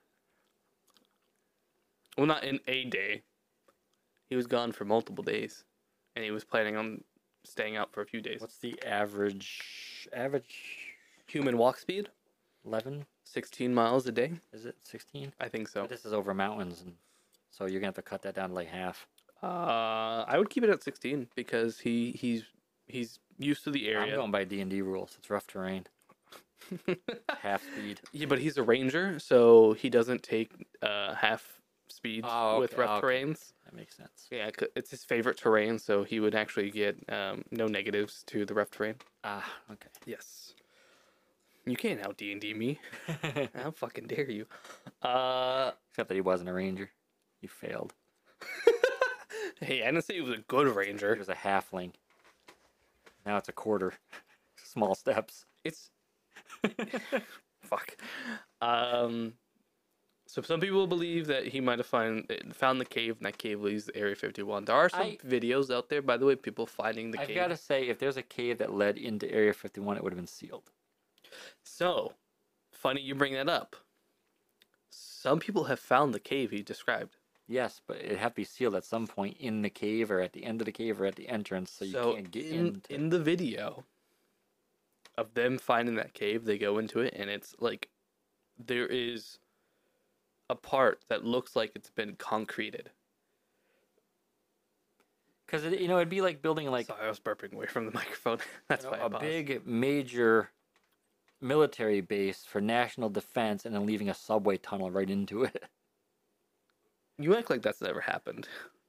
S2: Well, not in a day. He was gone for multiple days, and he was planning on staying out for a few days.
S1: What's the average
S2: Human walk speed?
S1: 11?
S2: 16 miles a day?
S1: Is it 16?
S2: I think so.
S1: But this is over mountains, and so you're gonna have to cut that down to like half.
S2: I would keep it at 16 because he's used to the area.
S1: I'm going by D&D rules. It's rough terrain. Half speed.
S2: Yeah, but he's a ranger, so he doesn't take half speed with rough terrains.
S1: That makes sense.
S2: Yeah, it's his favorite terrain, so he would actually get no negatives to the rough terrain.
S1: Ah, okay.
S2: Yes. You can't out D&D me. How fucking dare you?
S1: Except that he wasn't a ranger. He failed.
S2: Hey, I didn't say he was a good ranger.
S1: He was a halfling. Now it's a quarter. Small steps.
S2: It's fuck. So some people believe that he might have found the cave, and that cave leads to Area 51. There are some videos out there, by the way, people finding the cave.
S1: I've got to say, if there's a cave that led into Area 51, it would have been sealed.
S2: So, funny you bring that up. Some people have found the cave he described.
S1: Yes, but it'd have to be sealed at some point in the cave, or at the end of the cave, or at the entrance, so you can't get into.
S2: In the video of them finding that cave, they go into it, and it's like there is a part that looks like it's been concreted.
S1: Because it'd be like building like.
S2: Sorry, I was burping away from the microphone. That's why I paused.
S1: Big major military base for national defense, and then leaving a subway tunnel right into it.
S2: You act like that's never happened.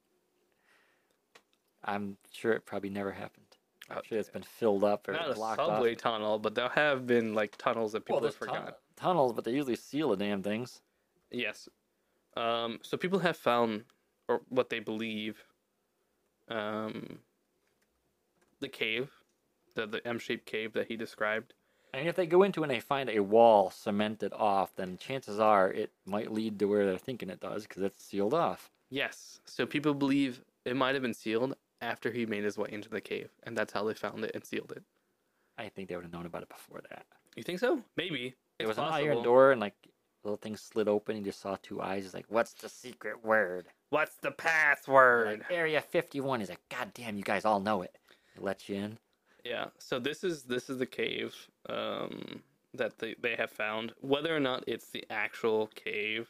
S1: I'm sure it probably never happened. I'm sure it's been filled up or
S2: not
S1: blocked
S2: a subway
S1: off.
S2: tunnel, but there have been like tunnels that people have forgotten.
S1: Tunnels, but they usually seal the damn things.
S2: Yes. So people have found, or what they believe, the cave, the M-shaped cave that he described.
S1: And if they go into it and they find a wall cemented off, then chances are it might lead to where they're thinking it does, because it's sealed off.
S2: Yes. So people believe it might have been sealed after he made his way into the cave, and that's how they found it and sealed it.
S1: I think they would have known about it before that.
S2: You think so? Maybe.
S1: It was an iron door, and like little thing slid open, and you just saw two eyes. It's like, what's the secret word?
S2: What's the password?
S1: Like, Area 51 is like, goddamn, you guys all know it. It lets you in.
S2: Yeah. So this is the cave that they have found. Whether or not it's the actual cave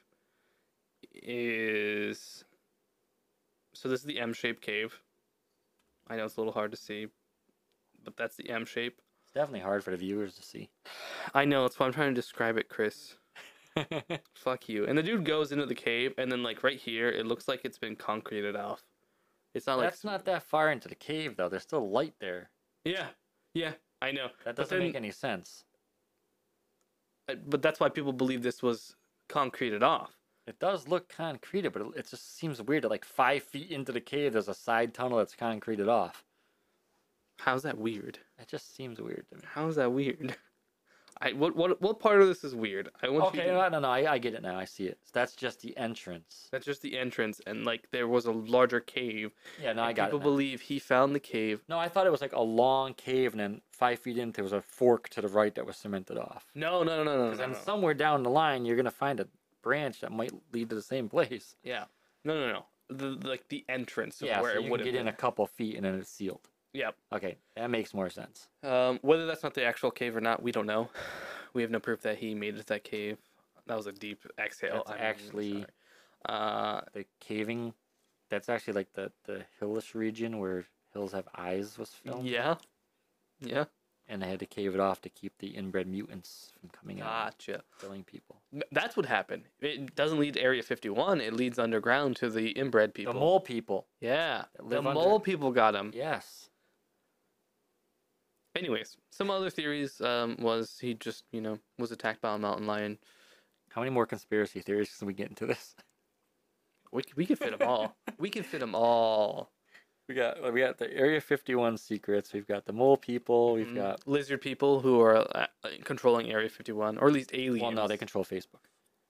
S2: is. So this is the M-shaped cave. I know it's a little hard to see, but that's the M shape.
S1: It's definitely hard for the viewers to see.
S2: I know, that's why I'm trying to describe it, Chris. Fuck you. And the dude goes into the cave, and then like right here, it looks like it's been concreted off. It's not
S1: That's not that far into the cave, though. There's still light there.
S2: Yeah, I know.
S1: That doesn't make any sense.
S2: But that's why people believe this was concreted off.
S1: It does look concreted, but it just seems weird that like 5 feet into the cave, there's a side tunnel that's concreted off.
S2: How's that weird?
S1: It just seems weird to me.
S2: How's that weird? What part of this is weird?
S1: No, I get it now. I see it. So that's just the entrance.
S2: That's just the entrance, and like there was a larger cave.
S1: Yeah, no, I got it.
S2: People believe he found the cave.
S1: No, I thought it was like a long cave, and then 5 feet in, there was a fork to the right that was cemented off.
S2: No.
S1: Because then somewhere down the line, you're gonna find branch that might lead to the same place.
S2: Yeah. No. The entrance of
S1: Yeah,
S2: where
S1: so
S2: it
S1: you
S2: would
S1: can
S2: have
S1: get in
S2: been.
S1: a couple feet and then it's sealed.
S2: Yep.
S1: Okay, that makes more sense.
S2: Whether that's not the actual cave or not, we don't know. We have no proof that he made it to that cave. That was a deep exhale.
S1: That's actually the caving. That's actually like the hillish region where Hills Have Eyes was filmed.
S2: Yeah.
S1: And they had to cave it off to keep the inbred mutants from coming out
S2: Gotcha.
S1: and killing people.
S2: That's what happened. It doesn't lead to Area 51. It leads underground to the inbred people.
S1: The mole people.
S2: Yeah. The
S1: live
S2: mole people got him.
S1: Yes.
S2: Anyways, some other theories was he just, was attacked by a mountain lion.
S1: How many more conspiracy theories can we get into this?
S2: We could fit them all. We could fit them all.
S1: We got the Area 51 secrets. We've got the mole people. We've got
S2: lizard people who are controlling Area 51, or at least aliens.
S1: Well, no, they control Facebook.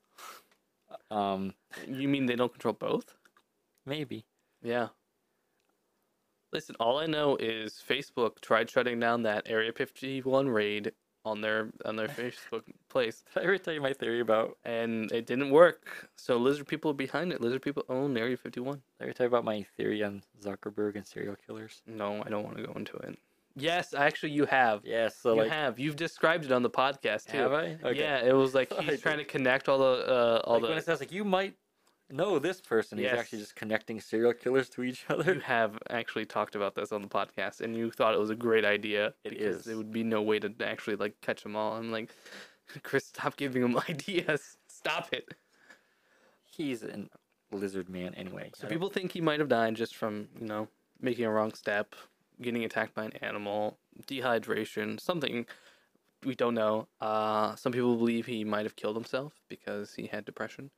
S2: You mean they don't control both?
S1: Maybe.
S2: Yeah. Listen, all I know is Facebook tried shutting down that Area 51 raid on their Facebook place.
S1: Did I ever tell you my theory about?
S2: And it didn't work. So lizard people are behind it. Lizard people own Area 51.
S1: Did I ever tell you about my theory on Zuckerberg and serial killers?
S2: No, I don't want to go into it. Yes, actually, you have.
S1: Yes, so
S2: you have. You've described it on the podcast too.
S1: Have I? Okay.
S2: Yeah, it was like he's trying to connect all the
S1: when it says like you might know this person, he's actually just connecting serial killers to each other.
S2: You have actually talked about this on the podcast, and you thought it was a great idea.
S1: It is.
S2: There would be no way to actually catch them all. I'm like, Chris, stop giving him ideas. Stop it.
S1: He's a lizard man anyway.
S2: So people think he might have died just from making a wrong step, getting attacked by an animal, dehydration, something we don't know. Some people believe he might have killed himself because he had depression.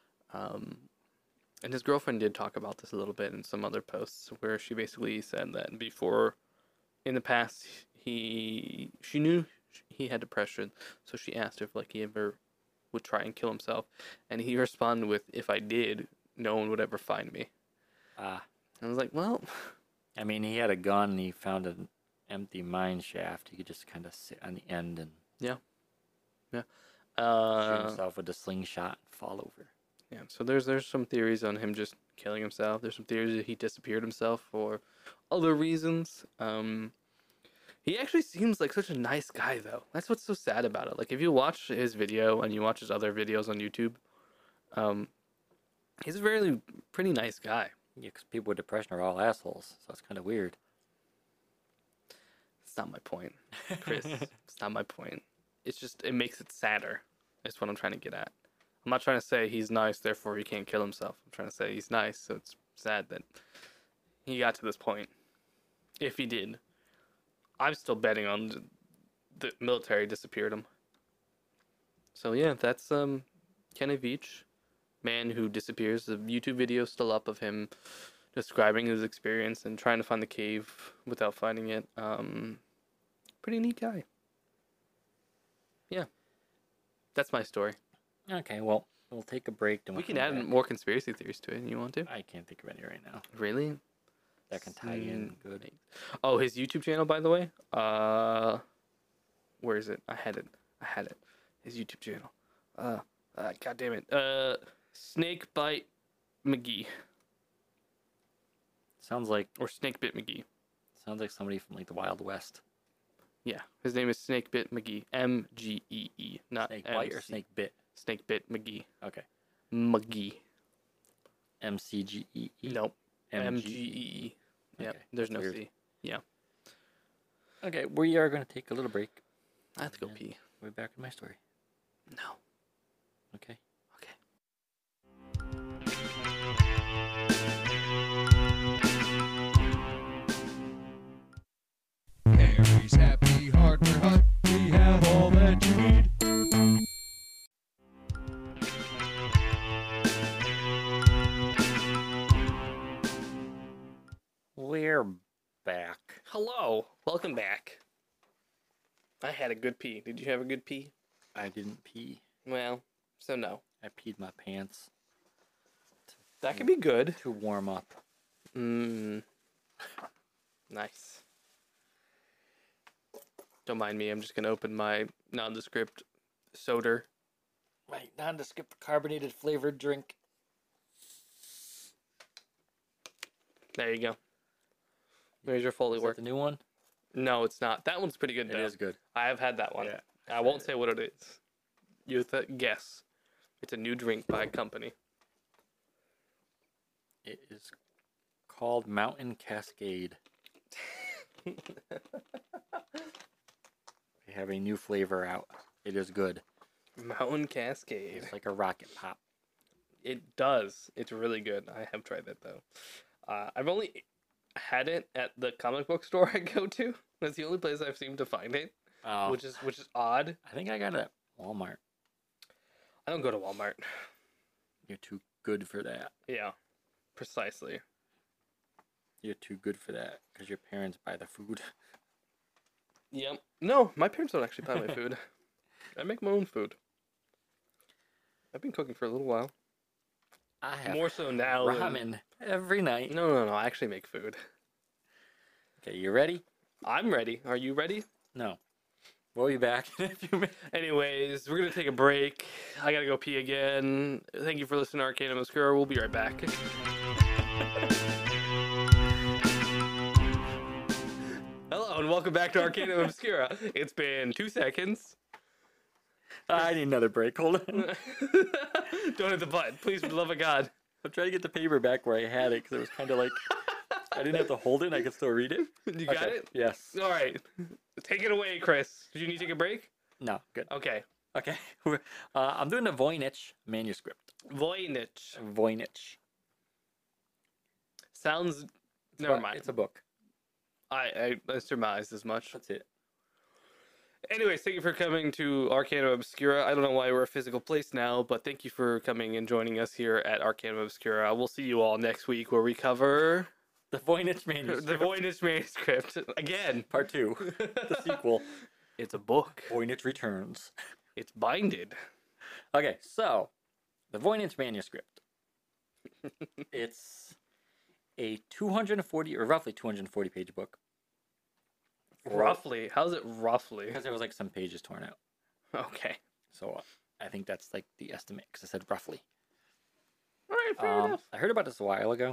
S2: And his girlfriend did talk about this a little bit in some other posts where she basically said that before, in the past, she knew he had depression, so she asked if he ever would try and kill himself, and he responded with, "If I did, no one would ever find me." I was like, well,
S1: I mean, he had a gun and he found an empty mine shaft. He could just kind of sit on the end and shoot himself with a slingshot and fall over.
S2: Yeah, so there's some theories on him just killing himself. There's some theories that he disappeared himself for other reasons. He actually seems like such a nice guy, though. That's what's so sad about it. If you watch his video and you watch his other videos on YouTube, he's a pretty nice guy.
S1: Yeah, because people with depression are all assholes, so it's kind of weird.
S2: It's not my point, Chris. It's not my point. It's just, it makes it sadder. That's what I'm trying to get at. I'm not trying to say he's nice, therefore he can't kill himself. I'm trying to say he's nice, so it's sad that he got to this point. If he did. I'm still betting on the military disappeared him. So yeah, that's Kenny Veach, man who disappears. The YouTube video is still up of him describing his experience and trying to find the cave without finding it. Pretty neat guy. Yeah. That's my story.
S1: Okay, well, we'll take a break.
S2: We can add more conspiracy theories to it. You want to?
S1: I can't think of any right now.
S2: Really?
S1: That can tie in good.
S2: Oh, his YouTube channel, by the way. Where is it? I had it. His YouTube channel. God damn it. Snakebite McGee.
S1: Sounds like...
S2: Or Snakebit McGee.
S1: Sounds like somebody from the Wild West.
S2: Yeah, his name is Snakebit McGee. MGEE. Not
S1: Snakebite or Snakebit?
S2: Snakebit McGee.
S1: Okay.
S2: McGee.
S1: MCGEE?
S2: Nope. MGEE. Yeah,
S1: Okay,
S2: there's no
S1: weird.
S2: C. Yeah.
S1: Okay, we are going to take a little break.
S2: I have to go pee.
S1: We'll be back with my story.
S2: No.
S1: Okay.
S3: Harry's Happy Hardware Hut. We have all that you need.
S1: We're back.
S2: Hello. Welcome back. I had a good pee. Did you have a good pee?
S1: I didn't pee.
S2: Well, so no.
S1: I peed my pants
S2: That could be good.
S1: to warm up.
S2: Nice. Don't mind me. I'm just going to open my nondescript soda
S1: my nondescript carbonated flavored drink.
S2: There you go. There's your Foley
S1: Is that
S2: work.
S1: the new one?
S2: No, it's not. That one's pretty good,
S1: It
S2: though.
S1: is good.
S2: I have had that one.
S1: Yeah,
S2: I won't say what it is. You guess. It's a new drink by a company.
S1: It is called Mountain Cascade. They have a new flavor out. It is good.
S2: Mountain Cascade.
S1: It's like a rocket pop.
S2: It does. It's really good. I have tried that though. I've only had it at the comic book store I go to. That's the only place I've seemed to find it,
S1: Oh,
S2: which is odd.
S1: I think I got it at Walmart.
S2: I don't go to Walmart.
S1: You're too good for that.
S2: Yeah, precisely.
S1: You're too good for that because your parents buy the food.
S2: Yep. No, my parents don't actually buy my food. I make my own food. I've been cooking for a little while.
S1: I have
S2: More so now.
S1: ramen every night.
S2: No. I actually make food.
S1: Okay, you ready?
S2: I'm ready. Are you ready?
S1: No. We'll be back in a few minutes.
S2: Anyways, we're going to take a break. I got to go pee again. Thank you for listening to Arcane Obscura. We'll be right back. Hello, and welcome back to Arcane Obscura. It's been 2 seconds.
S1: I need another break. Hold on.
S2: Don't hit the button. Please, for the love of God.
S1: I'm trying to get the paper back where I had it because it was kind of like I didn't have to hold it and I could still read it.
S2: You got
S1: Okay,
S2: it?
S1: Yes.
S2: All right. Take it away, Chris. Did you need to take a break?
S1: No, good.
S2: Okay.
S1: Okay. I'm doing the Voynich manuscript.
S2: Voynich.
S1: Voynich.
S2: Sounds...
S1: It's
S2: Never
S1: about-
S2: mind.
S1: It's a book.
S2: I surmised as much.
S1: That's it.
S2: Anyways, thank you for coming to Arcana Obscura. I don't know why we're a physical place now, but thank you for coming and joining us here at Arcana Obscura. We'll see you all next week where we cover
S1: The Voynich manuscript.
S2: the Voynich manuscript again.
S1: Part 2. The sequel.
S2: It's a book.
S1: Voynich Returns.
S2: It's binded.
S1: Okay, so the Voynich manuscript. It's a 240 or roughly 240 page book.
S2: Roughly. How's it roughly?
S1: Because there was like some pages torn out.
S2: Okay.
S1: So I think that's like the estimate because I said roughly.
S2: All right, fair enough.
S1: I heard about this a while ago.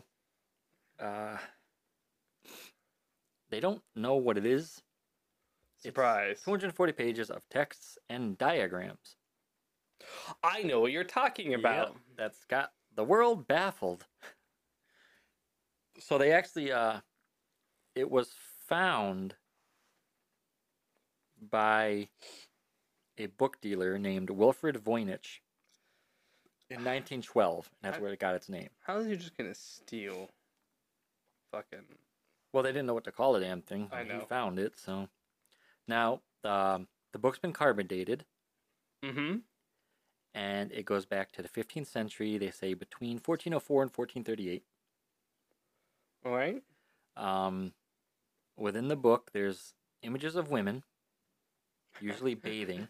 S1: They don't know what it is.
S2: Surprise.
S1: It's 240 pages of texts and diagrams.
S2: I know what you're talking about.
S1: Yep, that's got the world baffled. So they actually, it was found by a book dealer named Wilfred Voynich in 1912. And that's where it got its name.
S2: How are you just going to steal fucking...
S1: Well, they didn't know what to call the damn thing.
S2: I know.
S1: He found it, so... Now, the book's been carbon dated,
S2: Mm-hmm.
S1: and it goes back to the 15th century. They say between 1404 and 1438.
S2: All right.
S1: Within the book, there's images of women, usually bathing.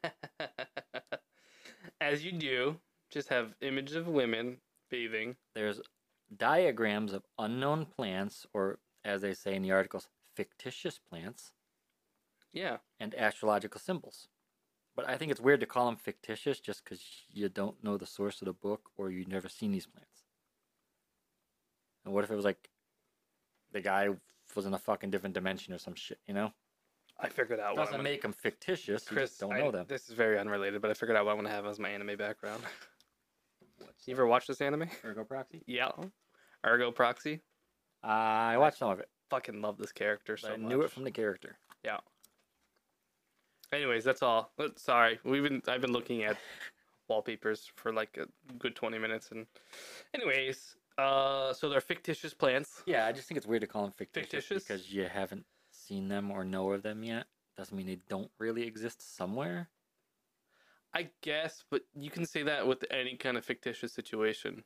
S2: As you do, just have images of women bathing.
S1: There's diagrams of unknown plants, or as they say in the articles, fictitious plants,
S2: Yeah.
S1: and astrological symbols. But I think it's weird to call them fictitious just because you don't know the source of the book or you've never seen these plants. And what if it was like the guy was in a fucking different dimension or some shit, you know?
S2: I figured out what I'm
S1: Doesn't
S2: gonna...
S1: make them fictitious. You
S2: Chris,
S1: just don't know them.
S2: This is very unrelated, but I figured out what I'm going to have as my anime background. You ever watch this anime?
S1: Ergo Proxy?
S2: Yeah. Ergo Proxy.
S1: I watched some of it.
S2: Fucking love this character so
S1: I
S2: much.
S1: knew it from the character.
S2: Yeah. Anyways, that's all. Sorry, I've been looking at wallpapers for like a good 20 minutes, and anyways, so they're fictitious plants.
S1: Yeah, I just think it's weird to call them fictitious,
S2: Fictitious?
S1: because you haven't seen them or know of them yet. Doesn't mean they don't really exist somewhere.
S2: I guess, but you can say that with any kind of fictitious situation.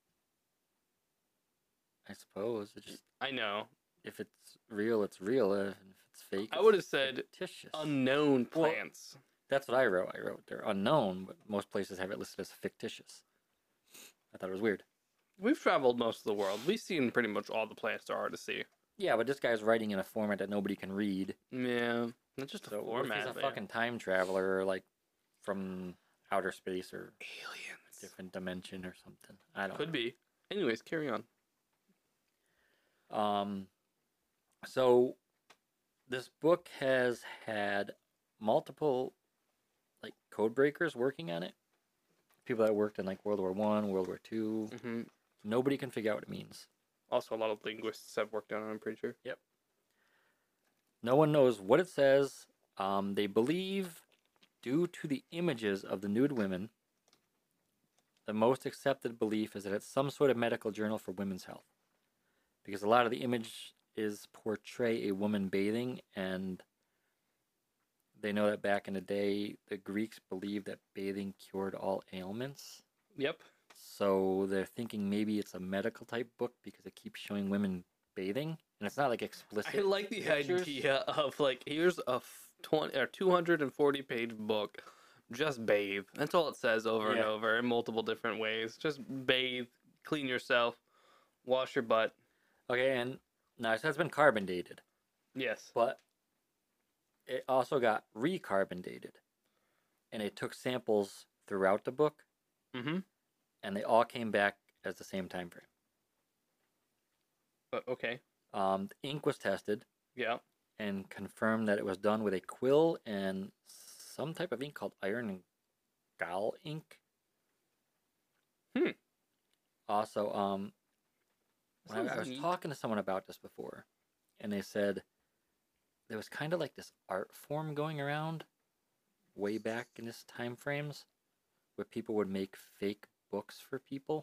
S1: I suppose. It just,
S2: I know.
S1: if it's real, it's real. If it's fake,
S2: I would have said
S1: fictitious.
S2: unknown
S1: Well,
S2: plants.
S1: That's what I wrote. I wrote they're unknown, but most places have it listed as fictitious. I thought it was weird.
S2: We've traveled most of the world. We've seen pretty much all the plants there are to see.
S1: Yeah, but this guy's writing in a format that nobody can read.
S2: Yeah, not just a
S1: So what if
S2: format.
S1: he's a
S2: man.
S1: fucking time traveler, like from outer space or
S2: Aliens.
S1: different dimension or something. I don't
S2: Could be. Anyways, carry on.
S1: know. So this book has had multiple like code breakers working on it. People that worked in like World War One, World War Two.
S2: Mm-hmm.
S1: Nobody can figure out what it means.
S2: Also, a lot of linguists have worked on it, I'm pretty sure.
S1: No one knows what it says. They believe, due to the images of the nude women, the most accepted belief is that it's some sort of medical journal for women's health. Because a lot of the image is portray a woman bathing, and they know that back in the day, the Greeks believed that bathing cured all ailments.
S2: Yep.
S1: So they're thinking maybe it's a medical type book because it keeps showing women bathing, and it's not like explicit.
S2: I like the
S1: pictures.
S2: idea of like, here's a 240-page book. Just bathe. That's all it says over and
S1: Yeah.
S2: over in multiple different ways. Just bathe, clean yourself, wash your butt.
S1: Okay, and now it has been carbon dated,
S2: Yes.
S1: but it also got recarbon dated, and it took samples throughout the book,
S2: Mm-hmm.
S1: and they all came back as the same time frame.
S2: Okay.
S1: The ink was tested
S2: Yeah.
S1: and confirmed that it was done with a quill and some type of ink called iron and gall ink.
S2: Hmm.
S1: Also, when I
S2: Sounds
S1: was
S2: neat.
S1: talking to someone about this before, and they said there was kind of like this art form going around way back in this time frames where people would make fake books for people.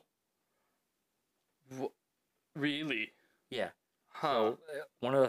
S2: Really?
S1: Yeah.
S2: Huh.
S1: So one of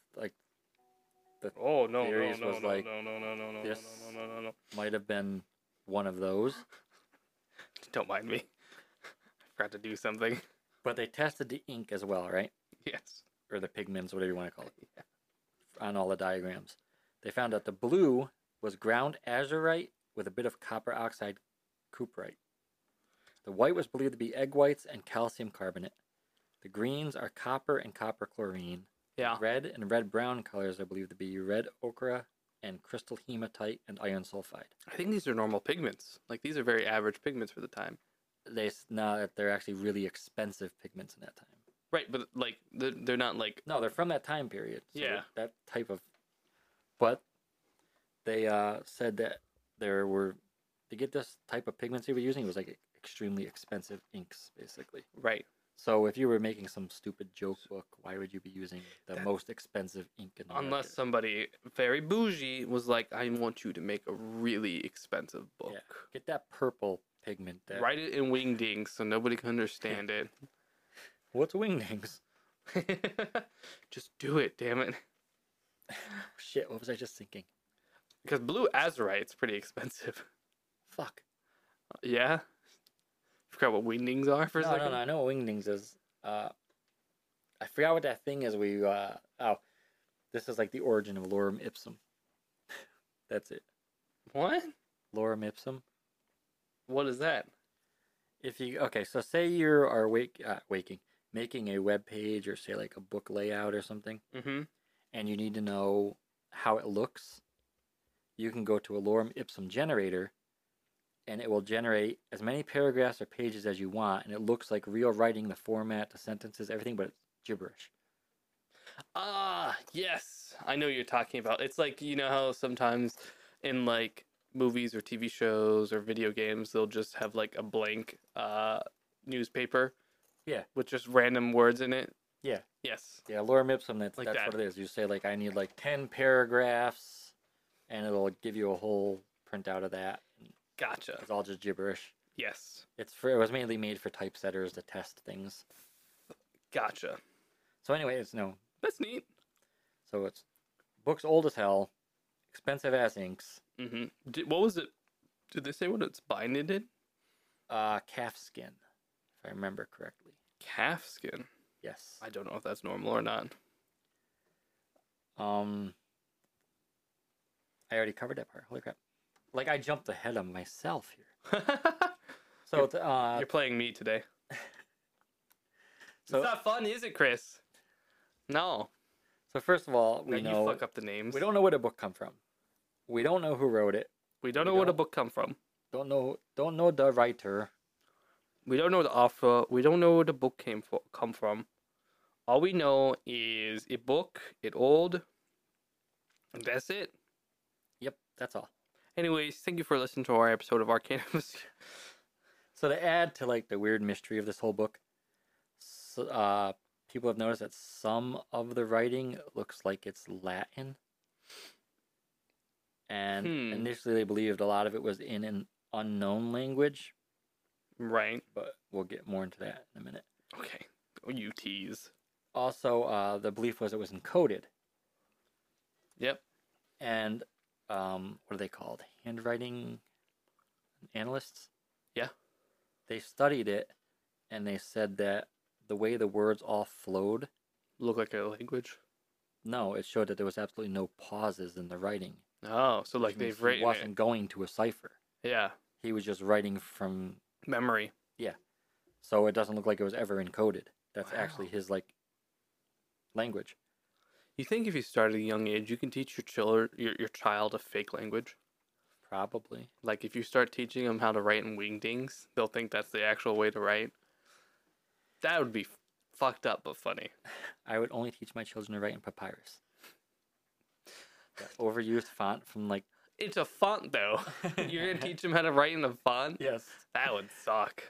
S1: the
S2: Oh no!
S1: theories
S2: No!
S1: was
S2: No!
S1: like,
S2: No! No! No! No! No!
S1: this-
S2: No! No! No! No!
S1: might have been one of those,
S2: Don't mind me. I forgot to do something.
S1: but they tested the ink as well, right?
S2: Yes.
S1: Or the pigments, whatever you want to call it, on all the diagrams. They found that the blue was ground azurite with a bit of copper oxide cuprite. The white was believed to be egg whites and calcium carbonate. The greens are copper and copper chlorine.
S2: Yeah.
S1: Red and red-brown colors are believed to be red ochre and crystal hematite and iron sulfide.
S2: I think these are normal pigments. Like, these are very average pigments for the time.
S1: Now that they're actually really expensive pigments in that time.
S2: Right, but like they're not like
S1: No, they're from that time period. So
S2: Yeah.
S1: that type of. But they said that there were, to get this type of pigments they were using, it was like extremely expensive inks, basically.
S2: right.
S1: So if you were making some stupid joke book, why would you be using the
S2: That-
S1: most expensive ink in the
S2: Unless
S1: market?
S2: somebody very bougie was like, I want you to make a really expensive book.
S1: Yeah. Get that purple pigment there.
S2: Write it in wingdings so nobody can understand it.
S1: What's wingdings?
S2: Just do it, damn it.
S1: Shit, what was I just thinking?
S2: Because blue azurite's pretty expensive.
S1: Fuck.
S2: Yeah? Forgot what wingdings are for a
S1: No,
S2: second?
S1: no, I know what wingdings is. I forgot what that thing is. This is like the origin of lorem ipsum. That's it.
S2: What?
S1: Lorem ipsum.
S2: What is that?
S1: So say you are making a web page or say like a book layout or something,
S2: Mm-hmm.
S1: and you need to know how it looks. You can go to a lorem ipsum generator, and it will generate as many paragraphs or pages as you want, and it looks like real writing, the format, the sentences, everything, but it's gibberish.
S2: Ah, yes. I know what you're talking about. It's like, you know how sometimes in like movies or TV shows or video games, they'll just have like a blank newspaper.
S1: Yeah.
S2: With just random words in it.
S1: Yeah.
S2: Yes.
S1: Yeah, lorem ipsum, that's
S2: Like
S1: what
S2: that.
S1: it is. You say, like, I need like 10 paragraphs, and it'll give you a whole printout of that.
S2: Gotcha.
S1: It's all just gibberish.
S2: Yes.
S1: It was mainly made for typesetters to test things.
S2: Gotcha.
S1: So anyway, it's
S2: That's neat.
S1: so it's books old as hell, expensive ass inks,
S2: Mm-hmm. What was it? Did they say what it's binded in?
S1: calf skin, if I remember correctly.
S2: Calf skin.
S1: Yes.
S2: I don't know if that's normal or not.
S1: I already covered that part. Holy crap! Like I jumped ahead of myself here. So it's,
S2: You're playing me today.
S1: So-
S2: it's not fun, is it, Chris? No.
S1: so first of all,
S2: No,
S1: we
S2: you
S1: know
S2: fuck up the names.
S1: we don't know where the book come from. We don't know who wrote it.
S2: We don't know
S1: we
S2: where the
S1: don't.
S2: book come from.
S1: Don't know the writer.
S2: We don't know the author. We don't know where the book come from. All we know is it book, it old, and that's it.
S1: Yep, that's all.
S2: Anyways, thank you for listening to our episode of Arcana.
S1: So to add to like the weird mystery of this whole book, people have noticed that some of the writing looks like it's Latin. And initially they believed a lot of it was in an unknown language.
S2: Right.
S1: But we'll get more into that in a minute.
S2: Okay. Oh, you tease.
S1: Also, the belief was it was encoded.
S2: Yep.
S1: And what are they called? Handwriting analysts?
S2: Yeah.
S1: They studied it, and they said that the way the words all flowed...
S2: Look like a language?
S1: No, it showed that there was absolutely no pauses in the writing.
S2: Oh, so like they've written
S1: He wasn't going to a cipher.
S2: Yeah.
S1: He was just writing from...
S2: memory.
S1: Yeah. So it doesn't look like it was ever encoded. That's actually his, like, language.
S2: You think if you start at a young age, you can teach your child a fake language?
S1: Probably.
S2: Like if you start teaching them how to write in wingdings, they'll think that's the actual way to write. That would be fucked up but funny.
S1: I would only teach my children to write in papyrus. That overused font from like...
S2: It's a font though. You're gonna teach them how to write in a font?
S1: Yes.
S2: That would suck.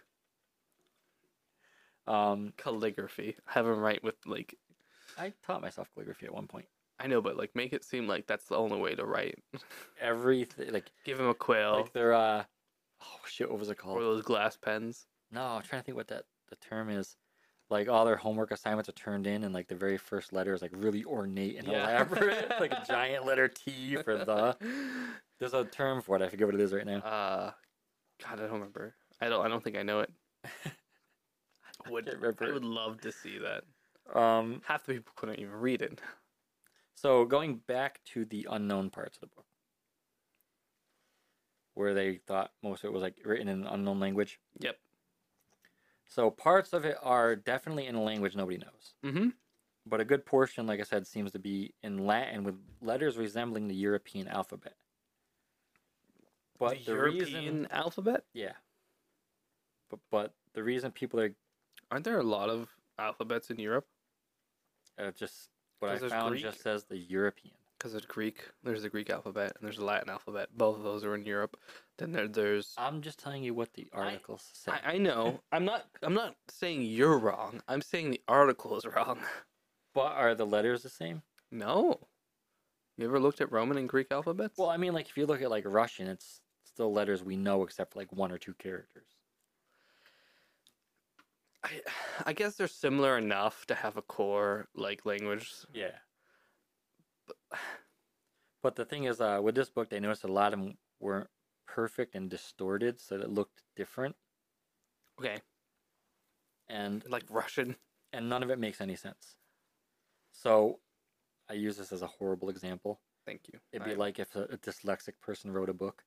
S2: Calligraphy. Have them write with like...
S1: I taught myself calligraphy at one point.
S2: I know, but like make it seem like that's the only way to write.
S1: Everything, like...
S2: Give them a quill.
S1: Like their, oh shit, what was it called?
S2: Or those glass pens.
S1: No, I'm trying to think what the term is. Like all their homework assignments are turned in, and like the very first letter is like really ornate and elaborate, like a giant letter T for the. There's a term for it. I forget what it is right now.
S2: God, I don't remember. I don't think I know it. I would love to see that. Half the people couldn't even read it.
S1: So going back to the unknown parts of the book, where they thought most of it was like written in an unknown language.
S2: Yep.
S1: So parts of it are definitely in a language nobody knows.
S2: Mm-hmm.
S1: But a good portion, like I said, seems to be in Latin with letters resembling the European alphabet. But
S2: the European alphabet?
S1: Yeah. But the reason people are...
S2: Aren't there a lot of alphabets in Europe?
S1: Just what I found Greek? Just says the European.
S2: Because there's Greek. There's the Greek alphabet and there's the Latin alphabet. Both of those are in Europe. Then there's...
S1: I'm just telling you what the articles say.
S2: I know. I'm not saying you're wrong. I'm saying the article is wrong.
S1: But are the letters the same?
S2: No. You ever looked at Roman and Greek alphabets?
S1: Well, I mean, like if you look at like Russian, it's still letters we know except for like one or two characters.
S2: I guess they're similar enough to have a core like language.
S1: Yeah. But the thing is, with this book, they noticed a lot of them weren't perfect and distorted, so that it looked different.
S2: Okay.
S1: And
S2: like Russian.
S1: And none of it makes any sense. So, I use this as a horrible example.
S2: Thank you.
S1: It'd be like if a dyslexic person wrote a book.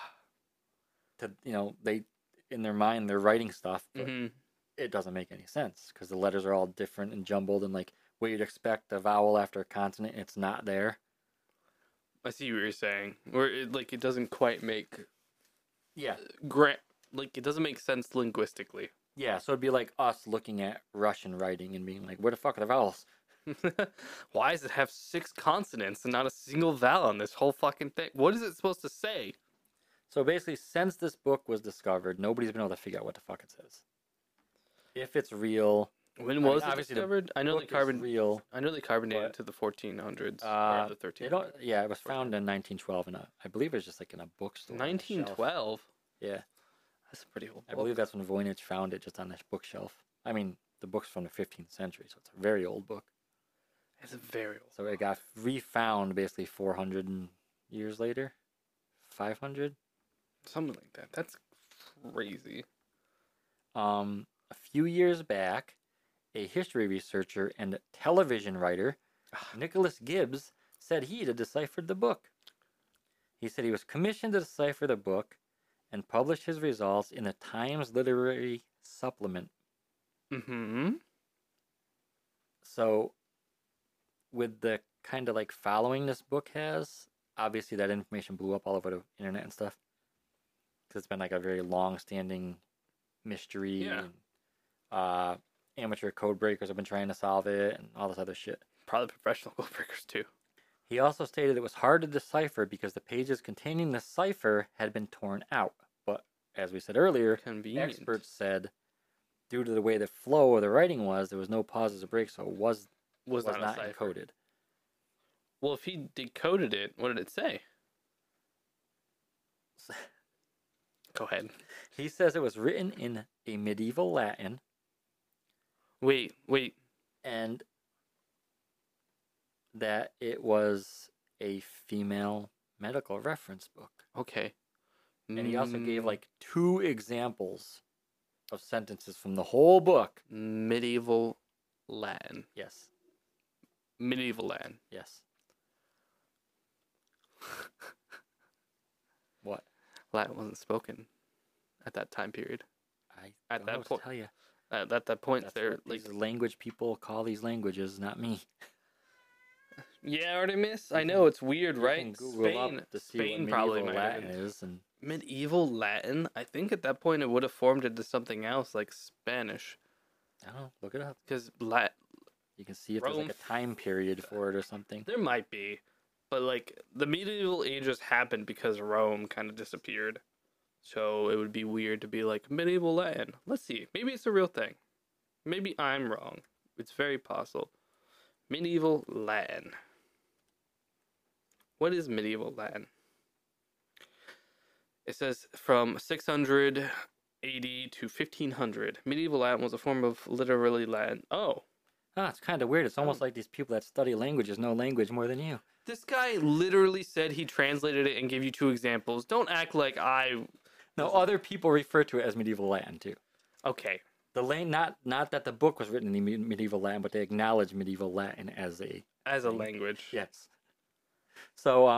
S1: They, in their mind, they're writing stuff, but it doesn't make any sense because the letters are all different and jumbled and like what you'd expect a vowel after a consonant, it's not there.
S2: I see what you're saying. Where it doesn't quite make...
S1: Yeah.
S2: It doesn't make sense linguistically.
S1: Yeah, so it'd be like us looking at Russian writing and being like, where the fuck are the vowels?
S2: Why does it have 6 consonants and not a single vowel in this whole fucking thing? What is it supposed to say?
S1: So basically, since this book was discovered, nobody's been able to figure out what the fuck it says. If it's real...
S2: When was it discovered? I know they
S1: real.
S2: I know they carbonated to the 1400s or the 1300s.
S1: Yeah, it was found in 1912, and I believe it was just like in a bookstore.
S2: 1912.
S1: Yeah,
S2: that's a pretty old book.
S1: I believe that's when Voynich found it, just on this bookshelf. I mean, the book's from the 15th century, so it's a very old book.
S2: It's a very old.
S1: So it got refound basically 400 years later, 500,
S2: something like that. That's crazy.
S1: A few years back, a history researcher and television writer, Nicholas Gibbs, said he had deciphered the book. He said he was commissioned to decipher the book and publish his results in the Times Literary Supplement.
S2: Mm-hmm.
S1: So, with the kind of like following this book has, obviously that information blew up all over the internet and stuff. because it's been like a very long-standing mystery.
S2: Yeah.
S1: And, amateur code breakers have been trying to solve it, and all this other shit.
S2: Probably professional code breakers too.
S1: He also stated it was hard to decipher because the pages containing the cipher had been torn out. But as we said earlier,
S2: Convenient.
S1: experts said due to the way the flow of the writing was, there was no pauses or breaks, so it was
S2: not
S1: not
S2: a cipher.
S1: encoded.
S2: Well, if he decoded it, what did it say? Go ahead.
S1: He says it was written in a medieval Latin
S2: Wait.
S1: and that it was a female medical reference book.
S2: Okay.
S1: And he also gave like 2 examples of sentences from the whole book.
S2: Medieval Latin.
S1: Yes.
S2: Medieval Latin.
S1: Yes. What?
S2: Latin wasn't spoken at that time period.
S1: I
S2: At
S1: don't
S2: that
S1: know what to
S2: point-
S1: tell you.
S2: At that point,
S1: That's
S2: they're
S1: what
S2: like,
S1: these language people call these languages, not me.
S2: yeah, Artemis. I know it's weird,
S1: You
S2: right?
S1: can Google up to see
S2: Spain
S1: what
S2: probably
S1: medieval
S2: might have
S1: Latin
S2: been.
S1: is, and
S2: Medieval Latin. I think at that point it would have formed into something else, like Spanish,
S1: I don't know. Look it up.
S2: because
S1: You can see if there's like
S2: Rome-
S1: a time period for it or something.
S2: there might be, but like the medieval ages happened because Rome kind of disappeared, so it would be weird to be like medieval Latin. Let's see. Maybe it's a real thing. Maybe I'm wrong. It's very possible. Medieval Latin. What is medieval Latin? It says from 600 AD to 1500. Medieval Latin was a form of literary Latin. Oh,
S1: Ah, it's kind of weird. It's almost like these people that study languages know language more than you.
S2: this guy literally said he translated it and gave you 2 examples. Don't act like
S1: No, other people refer to it as medieval Latin too.
S2: Okay.
S1: The not that the book was written in medieval Latin, but they acknowledge medieval Latin as a
S2: As a language.
S1: yes. So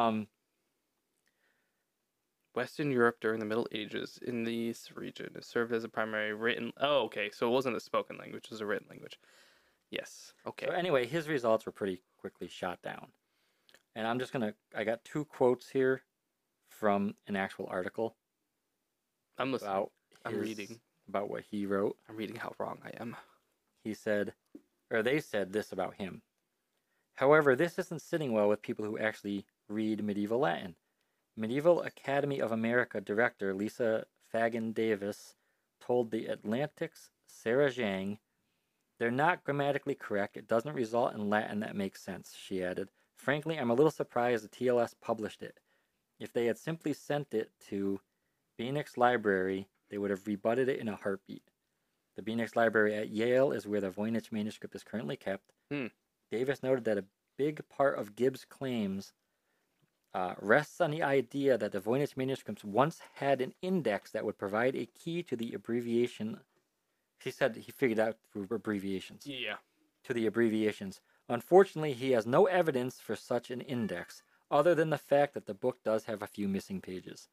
S2: Western Europe during the Middle Ages in this region it served as a primary written. Oh, okay. So it wasn't a spoken language; it was a written language. Yes. Okay.
S1: So anyway, his results were pretty quickly shot down. And I got 2 quotes here from an actual article
S2: I'm listening.
S1: about
S2: I'm reading.
S1: about what he wrote.
S2: I'm reading how wrong I am.
S1: He said, or they said this about him. However, this isn't sitting well with people who actually read medieval Latin. Medieval Academy of America director Lisa Fagan Davis told the Atlantic's Sarah Zhang, "They're not grammatically correct. It doesn't result in Latin that makes sense," she added. "Frankly, I'm a little surprised the TLS published it. If they had simply sent it to Beanick's Library, they would have rebutted it in a heartbeat. The Beanick's Library at Yale is where the Voynich manuscript is currently kept." Davis noted that a big part of Gibbs' claims rests on the idea that the Voynich manuscripts once had an index that would provide a key to the abbreviation. He said he figured out through abbreviations.
S2: Yeah.
S1: To the abbreviations. Unfortunately, he has no evidence for such an index, other than the fact that the book does have a few missing pages.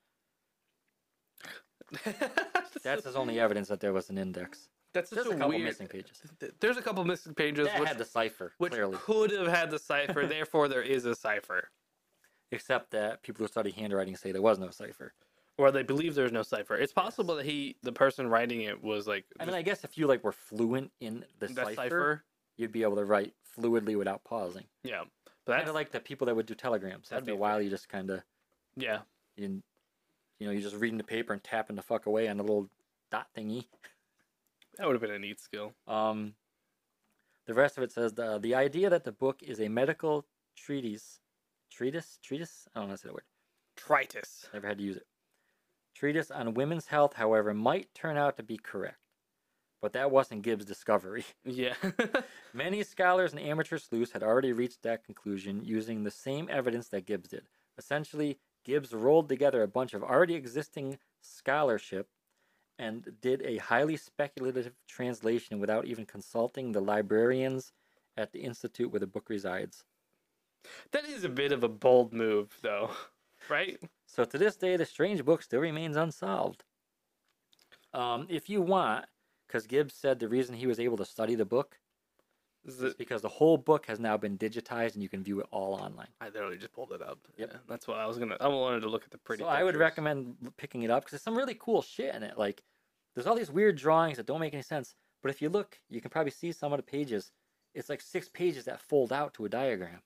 S1: That's his only evidence that there was an index.
S2: That's such
S1: There's a
S2: a
S1: couple
S2: weird.
S1: missing pages.
S2: There's a couple missing pages
S1: That
S2: which,
S1: had the cipher,
S2: which
S1: clearly.
S2: could have had the cipher. Therefore, there is a cipher,
S1: Except that people who study handwriting say there was no cipher.
S2: or they believe there's no cipher. It's possible that the person writing it, was like.
S1: I mean, I guess if you were fluent in the cipher, you'd be able to write fluidly without pausing.
S2: Yeah, but
S1: Kind
S2: that's
S1: of like the people that would do telegrams.
S2: That'd
S1: After a
S2: be
S1: while, you just kind of
S2: yeah.
S1: you're just reading the paper and tapping the fuck away on the little dot thingy.
S2: That would have been a neat skill.
S1: The rest of it says the idea that the book is a medical treatise. I don't know how to say the word.
S2: Tritus.
S1: Never had to use it. Treatise on women's health, however, might turn out to be correct. But that wasn't Gibbs' discovery.
S2: Yeah.
S1: Many scholars and amateur sleuths had already reached that conclusion using the same evidence that Gibbs did. Essentially, Gibbs rolled together a bunch of already existing scholarship and did a highly speculative translation without even consulting the librarians at the institute where the book resides.
S2: That is a bit of a bold move, though, right?
S1: So to this day, the strange book still remains unsolved. If you want, because Gibbs said the reason he was able to study the book It's because the whole book has now been digitized and you can view it all online.
S2: I literally just pulled it up.
S1: Yep.
S2: Yeah, that's what I was gonna. I wanted to look at the pretty.
S1: So I would
S2: pictures.
S1: recommend picking it up because there's some really cool shit in it. Like, there's all these weird drawings that don't make any sense. But if you look, you can probably see some of the pages. It's like 6 pages that fold out to a diagram.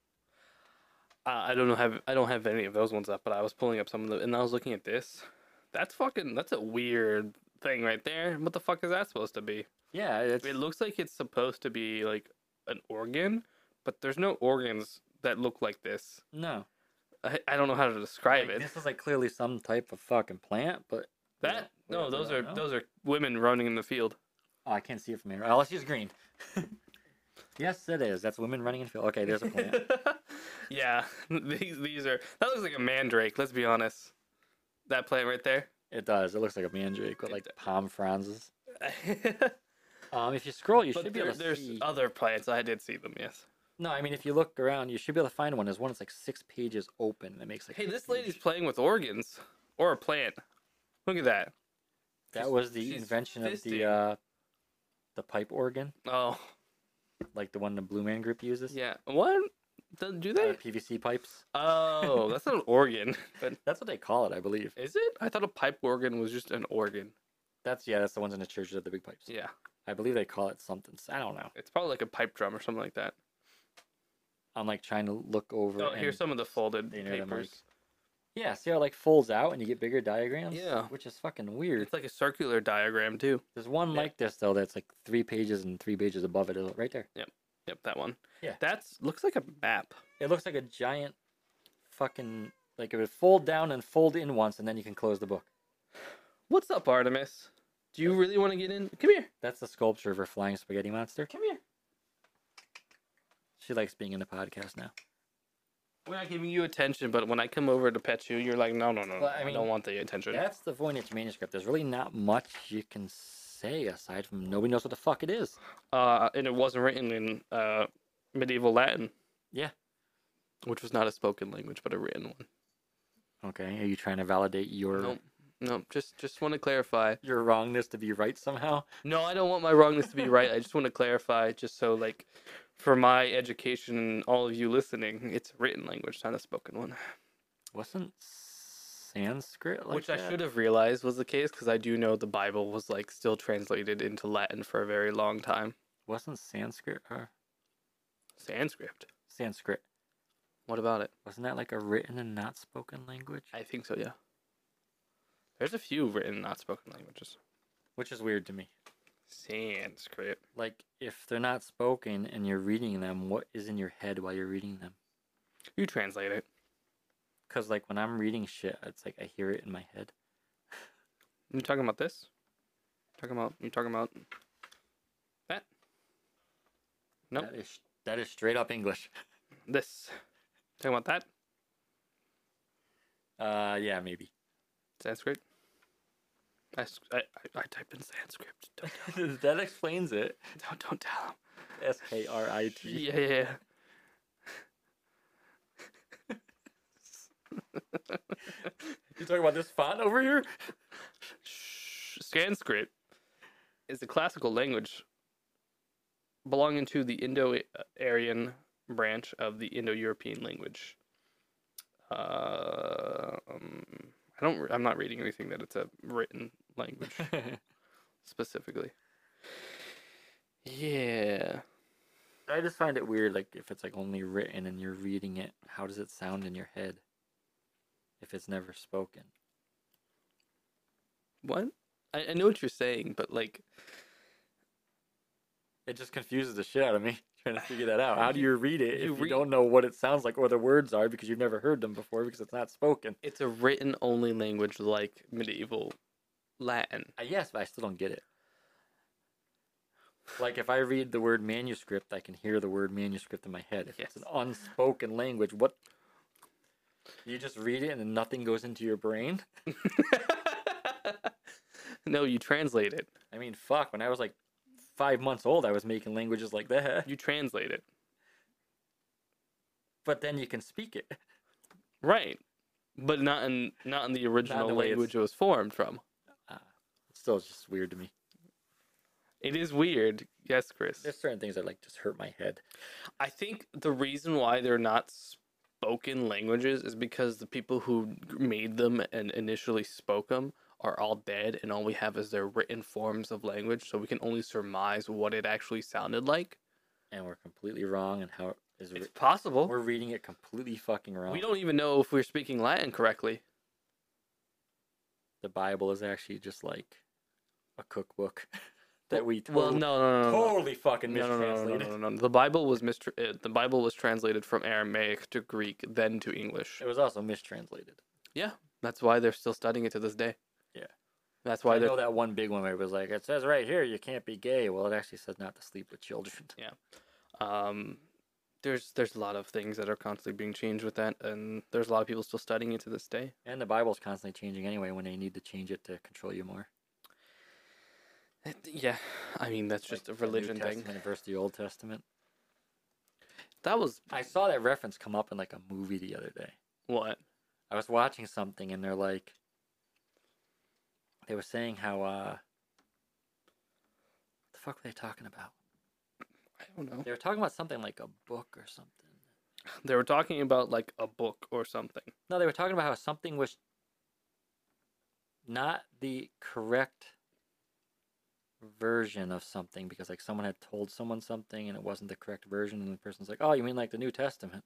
S2: I don't have any of those ones up, but I was pulling up some of them, and I was looking at this. That's a weird thing right there. What the fuck is that supposed to be?
S1: Yeah, it's
S2: It looks like it's supposed to be like an organ, but there's no organs that look like this.
S1: no.
S2: I don't know how to describe
S1: Like,
S2: it.
S1: this is like clearly some type of fucking plant, but
S2: That no,
S1: whatever,
S2: those
S1: I
S2: are
S1: don't know.
S2: those are women running in the field.
S1: Oh, I can't see it from here. Oh, let's use green. Yes, it is. That's women running in field. Okay, there's a plant.
S2: Yeah, these are. That looks like a mandrake. Let's be honest. That plant right there.
S1: It does. It looks like a mandrake with like
S2: It-
S1: palm fronds. If you scroll, you
S2: But
S1: should be able to
S2: there's
S1: see.
S2: other plants. I did see them. Yes.
S1: No, I mean if you look around, you should be able to find one. There's one that's like 6 pages open. That makes like.
S2: Hey,
S1: a
S2: this
S1: huge-
S2: lady's playing with organs or a plant. Look at that.
S1: That was the
S2: she's
S1: invention
S2: fisting.
S1: of the pipe organ,
S2: Oh,
S1: like the one the Blue Man Group uses.
S2: yeah. What? Do they?
S1: PVC pipes.
S2: Oh, that's not an organ. But
S1: That's what they call it, I believe.
S2: is it? I thought a pipe organ was just an organ.
S1: That's the ones in the churches with the big pipes.
S2: Yeah.
S1: I believe they call it something. I don't know.
S2: It's probably like a pipe drum or something like that.
S1: I'm like trying to look over.
S2: Oh,
S1: and
S2: here's some of the folded
S1: they know them, like-
S2: papers.
S1: Yeah, see how it like folds out and you get bigger diagrams?
S2: Yeah.
S1: Which is fucking weird.
S2: It's like a circular diagram too.
S1: There's one
S2: Yeah.
S1: like this though that's like 3 pages and 3 pages above it, right there.
S2: Yep, that one.
S1: Yeah.
S2: That's looks like a map.
S1: It looks like a giant fucking like it would fold down and fold in once and then you can close the book.
S2: What's up, Artemis? Do you really want to get in? Come here.
S1: That's the sculpture of her flying spaghetti monster.
S2: Come here.
S1: She likes being in the podcast now.
S2: We're not giving you attention, but when I come over to pet you, you're like, no,
S1: Well, I
S2: I
S1: mean,
S2: don't want the attention.
S1: That's the Voynich manuscript. There's really not much you can say aside from nobody knows what the fuck it is.
S2: And it wasn't written in medieval Latin.
S1: Yeah.
S2: Which was not a spoken language, but a written one.
S1: Okay, are you trying to validate your
S2: Nope. Just want to clarify.
S1: your wrongness to be right somehow?
S2: No, I don't want my wrongness to be right. I just want to clarify, just so like, for my education and all of you listening, it's a written language, not a spoken one.
S1: Wasn't Sanskrit like
S2: Which I
S1: that?
S2: should have realized was the case, because I do know the Bible was like still translated into Latin for a very long time.
S1: Wasn't Sanskrit or
S2: Sanskrit.
S1: Sanskrit?
S2: What about it?
S1: Wasn't that like a written and not spoken language?
S2: I think so, yeah. There's a few written, not spoken languages.
S1: Which is weird to me.
S2: Sanskrit.
S1: Like, if they're not spoken and you're reading them, what is in your head while you're reading them?
S2: You translate it.
S1: Because, like, when I'm reading shit, it's like I hear it in my head.
S2: You talking about this? You talking about that? Nope.
S1: That is straight up English.
S2: This. Talking about that?
S1: Yeah, maybe.
S2: Sanskrit? I typed in Sanskrit. Don't
S1: That explains it.
S2: don't tell him.
S1: S-K-R-I-T.
S2: Yeah.
S1: You talking about this font over here?
S2: Sanskrit is a classical language belonging to the Indo-Aryan branch of the Indo-European language. I'm not reading anything that it's a written language specifically. Yeah.
S1: I just find it weird, like, if it's, like, only written and you're reading it, how does it sound in your head? If it's never spoken.
S2: What? I know what you're saying, but like,
S1: It just confuses the shit out of me trying to figure that out. How do you read it
S2: You
S1: if you
S2: read-
S1: don't know what it sounds like or the words are because you've never heard them before because it's not spoken?
S2: it's a written only language like medieval Latin.
S1: Yes, but I still don't get it. Like, if I read the word manuscript, I can hear the word manuscript in my head. If it's an unspoken language, what? You just read it and then nothing goes into your brain?
S2: No, you translate it.
S1: I mean, fuck, when I was like 5 months old, I was making languages like that.
S2: You translate it.
S1: But then you can speak it.
S2: Right. But not in the original
S1: way it's-
S2: language it was formed from.
S1: It's still just weird to me.
S2: It is weird. Yes, Chris.
S1: There's certain things that like just hurt my head.
S2: I think the reason why they're not spoken languages is because the people who made them and initially spoke them are all dead, and all we have is their written forms of language, so we can only surmise what it actually sounded like.
S1: And we're completely wrong in how it is.
S2: It's possible.
S1: We're reading it completely fucking wrong.
S2: We don't even know if we're speaking Latin correctly.
S1: The Bible is actually just like a cookbook that we
S2: Well, no.
S1: totally fucking
S2: No.
S1: mistranslated.
S2: No. The Bible was translated from Aramaic to Greek, then to English.
S1: It was also mistranslated.
S2: Yeah, that's why they're still studying it to this day.
S1: Yeah.
S2: That's why
S1: I
S2: they're.
S1: know that one big one where it was like, it says right here you can't be gay. Well, it actually says not to sleep with children.
S2: There's a lot of things that are constantly being changed with that, and there's a lot of people still studying it to this day.
S1: And the Bible's constantly changing anyway when they need to change it to control you more.
S2: Yeah, I mean that's just a
S1: Like the New
S2: religion thing.
S1: Testament versus the Old Testament.
S2: That was
S1: I saw that reference come up in like a movie the other day.
S2: what?
S1: I was watching something and they're like, they were saying how, what the fuck were they talking about?
S2: I don't know.
S1: They were talking about something like a book or something.
S2: They were talking about like a book or something.
S1: No, they were talking about how something was not the correct version of something because like someone had told someone something and it wasn't the correct version and the person's like, oh, you mean like the New Testament?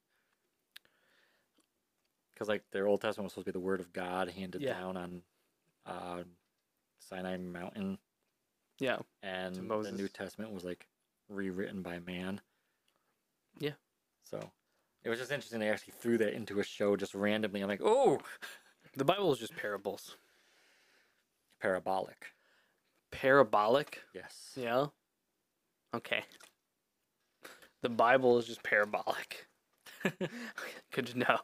S1: Because like their Old Testament was supposed to be the Word of God handed down on Sinai Mountain.
S2: Yeah.
S1: And the
S2: Moses.
S1: New Testament was like rewritten by man.
S2: Yeah.
S1: So it was just interesting. They actually threw that into a show just randomly. I'm like, oh,
S2: The Bible is just parables.
S1: parabolic.
S2: Parabolic?
S1: Yes.
S2: Yeah. Okay. The Bible is just parabolic. Good to know.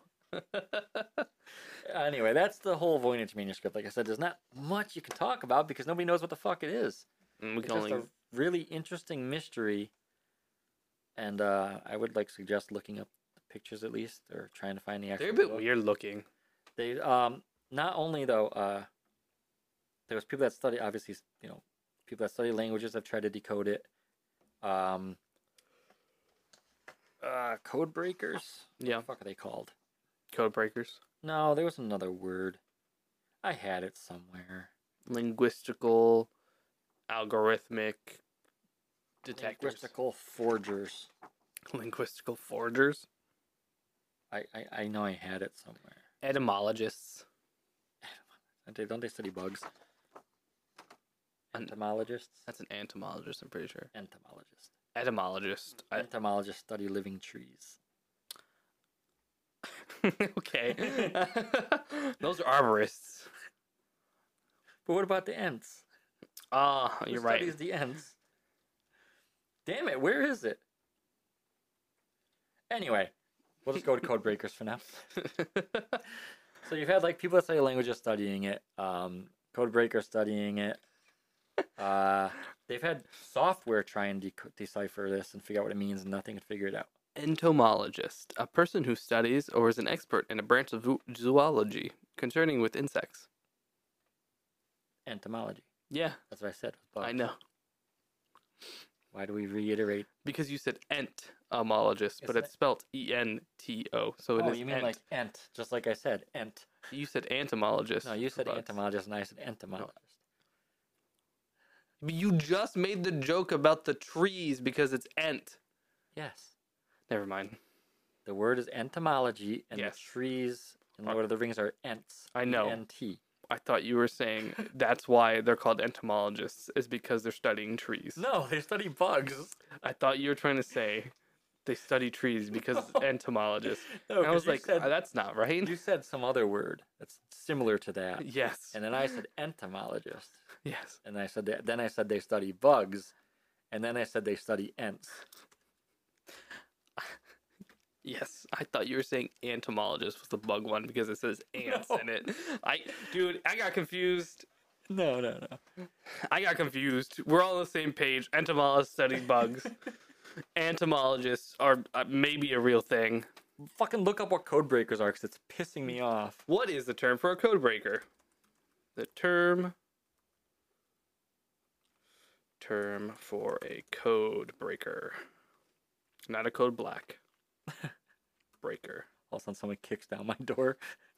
S1: Anyway, that's the whole Voynich manuscript. Like I said, there's not much you can talk about because nobody knows what the fuck it is.
S2: We
S1: It's
S2: can
S1: just
S2: only.
S1: a really interesting mystery. And I would like suggest looking up the pictures at least, or trying to find the actual.
S2: They're a bit
S1: book.
S2: weird looking.
S1: They not only though there was people that study, obviously, you know, people that study languages have tried to decode it. Code breakers.
S2: Yeah.
S1: What the fuck are they called?
S2: Code breakers.
S1: No, there was another word. I had it somewhere.
S2: Linguistical, algorithmic detectors.
S1: Linguistical forgers.
S2: Linguistical forgers.
S1: I know I had it somewhere.
S2: Etymologists.
S1: Don't they study bugs?
S2: An-
S1: Entomologists?
S2: That's an entomologist, I'm pretty sure.
S1: Entomologist.
S2: Etymologist.
S1: Entomologists study living trees.
S2: Okay. Those are arborists.
S1: But what about the ants?
S2: Ah,
S1: Who
S2: you're right.
S1: studies the ants? Damn it, where is it? Anyway, we'll just go to code breakers for now. So you've had like people that study languages studying it, code breakers studying it. They've had software try and decipher this and figure out what it means, and nothing can figure it out.
S2: Entomologist, a person who studies or is an expert in a branch of zoology concerning with insects.
S1: Entomology.
S2: Yeah,
S1: That's what I said. Bugs.
S2: I know.
S1: Why do we reiterate?
S2: Because you said entomologist, but
S1: Isn't
S2: it's spelled E-N-T-O, so it
S1: Oh,
S2: is
S1: you mean
S2: ent.
S1: like ent, just like I said, ent.
S2: You said entomologist.
S1: No, you said
S2: bugs.
S1: entomologist, and I said entomologist.
S2: But you just made the joke about the trees because it's ent.
S1: Yes.
S2: Never mind.
S1: The word is entomology, and
S2: Yes.
S1: the trees in Lord of the Rings are ents.
S2: I know.
S1: E-N-T.
S2: I thought you were saying that's why they're called entomologists, is because they're studying trees.
S1: No, they study bugs.
S2: I thought you were trying to say they study trees because entomologists.
S1: No,
S2: And I
S1: 'cause
S2: was
S1: you
S2: like,
S1: said-
S2: that's not right.
S1: You said some other word that's similar to that,
S2: Yes.
S1: and then I said entomologist,
S2: Yes.
S1: and I said that. Then I said they study bugs, and then I said they study ents.
S2: Yes. I thought you were saying entomologist was the bug one because it says ants
S1: No.
S2: in it. I got confused.
S1: No.
S2: I got confused. We're all on the same page. Entomologists study bugs. Entomologists are maybe a real thing.
S1: Fucking look up what code breakers are, because it's pissing me off.
S2: What is the term for a code breaker? The term term for a code breaker. Not a code black. Breaker.
S1: All of a sudden, someone kicks down my door.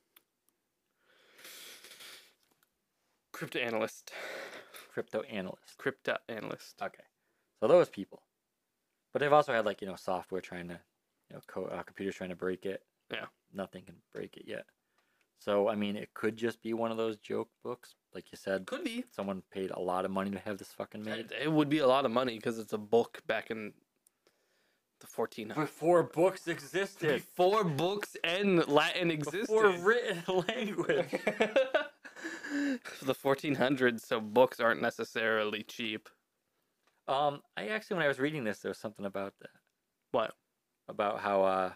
S2: Cryptanalyst.
S1: Crypto analyst.
S2: Cryptanalyst.
S1: Okay, so those people, but they've also had like software trying to, computers trying to break it.
S2: Yeah.
S1: Nothing can break it yet. So I mean, it could just be one of those joke books, like you said.
S2: Could be.
S1: Someone paid a lot of money to have this fucking made.
S2: It would be a lot of money because it's a book back in the 1400s.
S1: Before books existed.
S2: Before books and Latin existed.
S1: Before written language.
S2: The 1400s, so books aren't necessarily cheap.
S1: I actually, when I was reading this, there was something about that.
S2: What?
S1: About how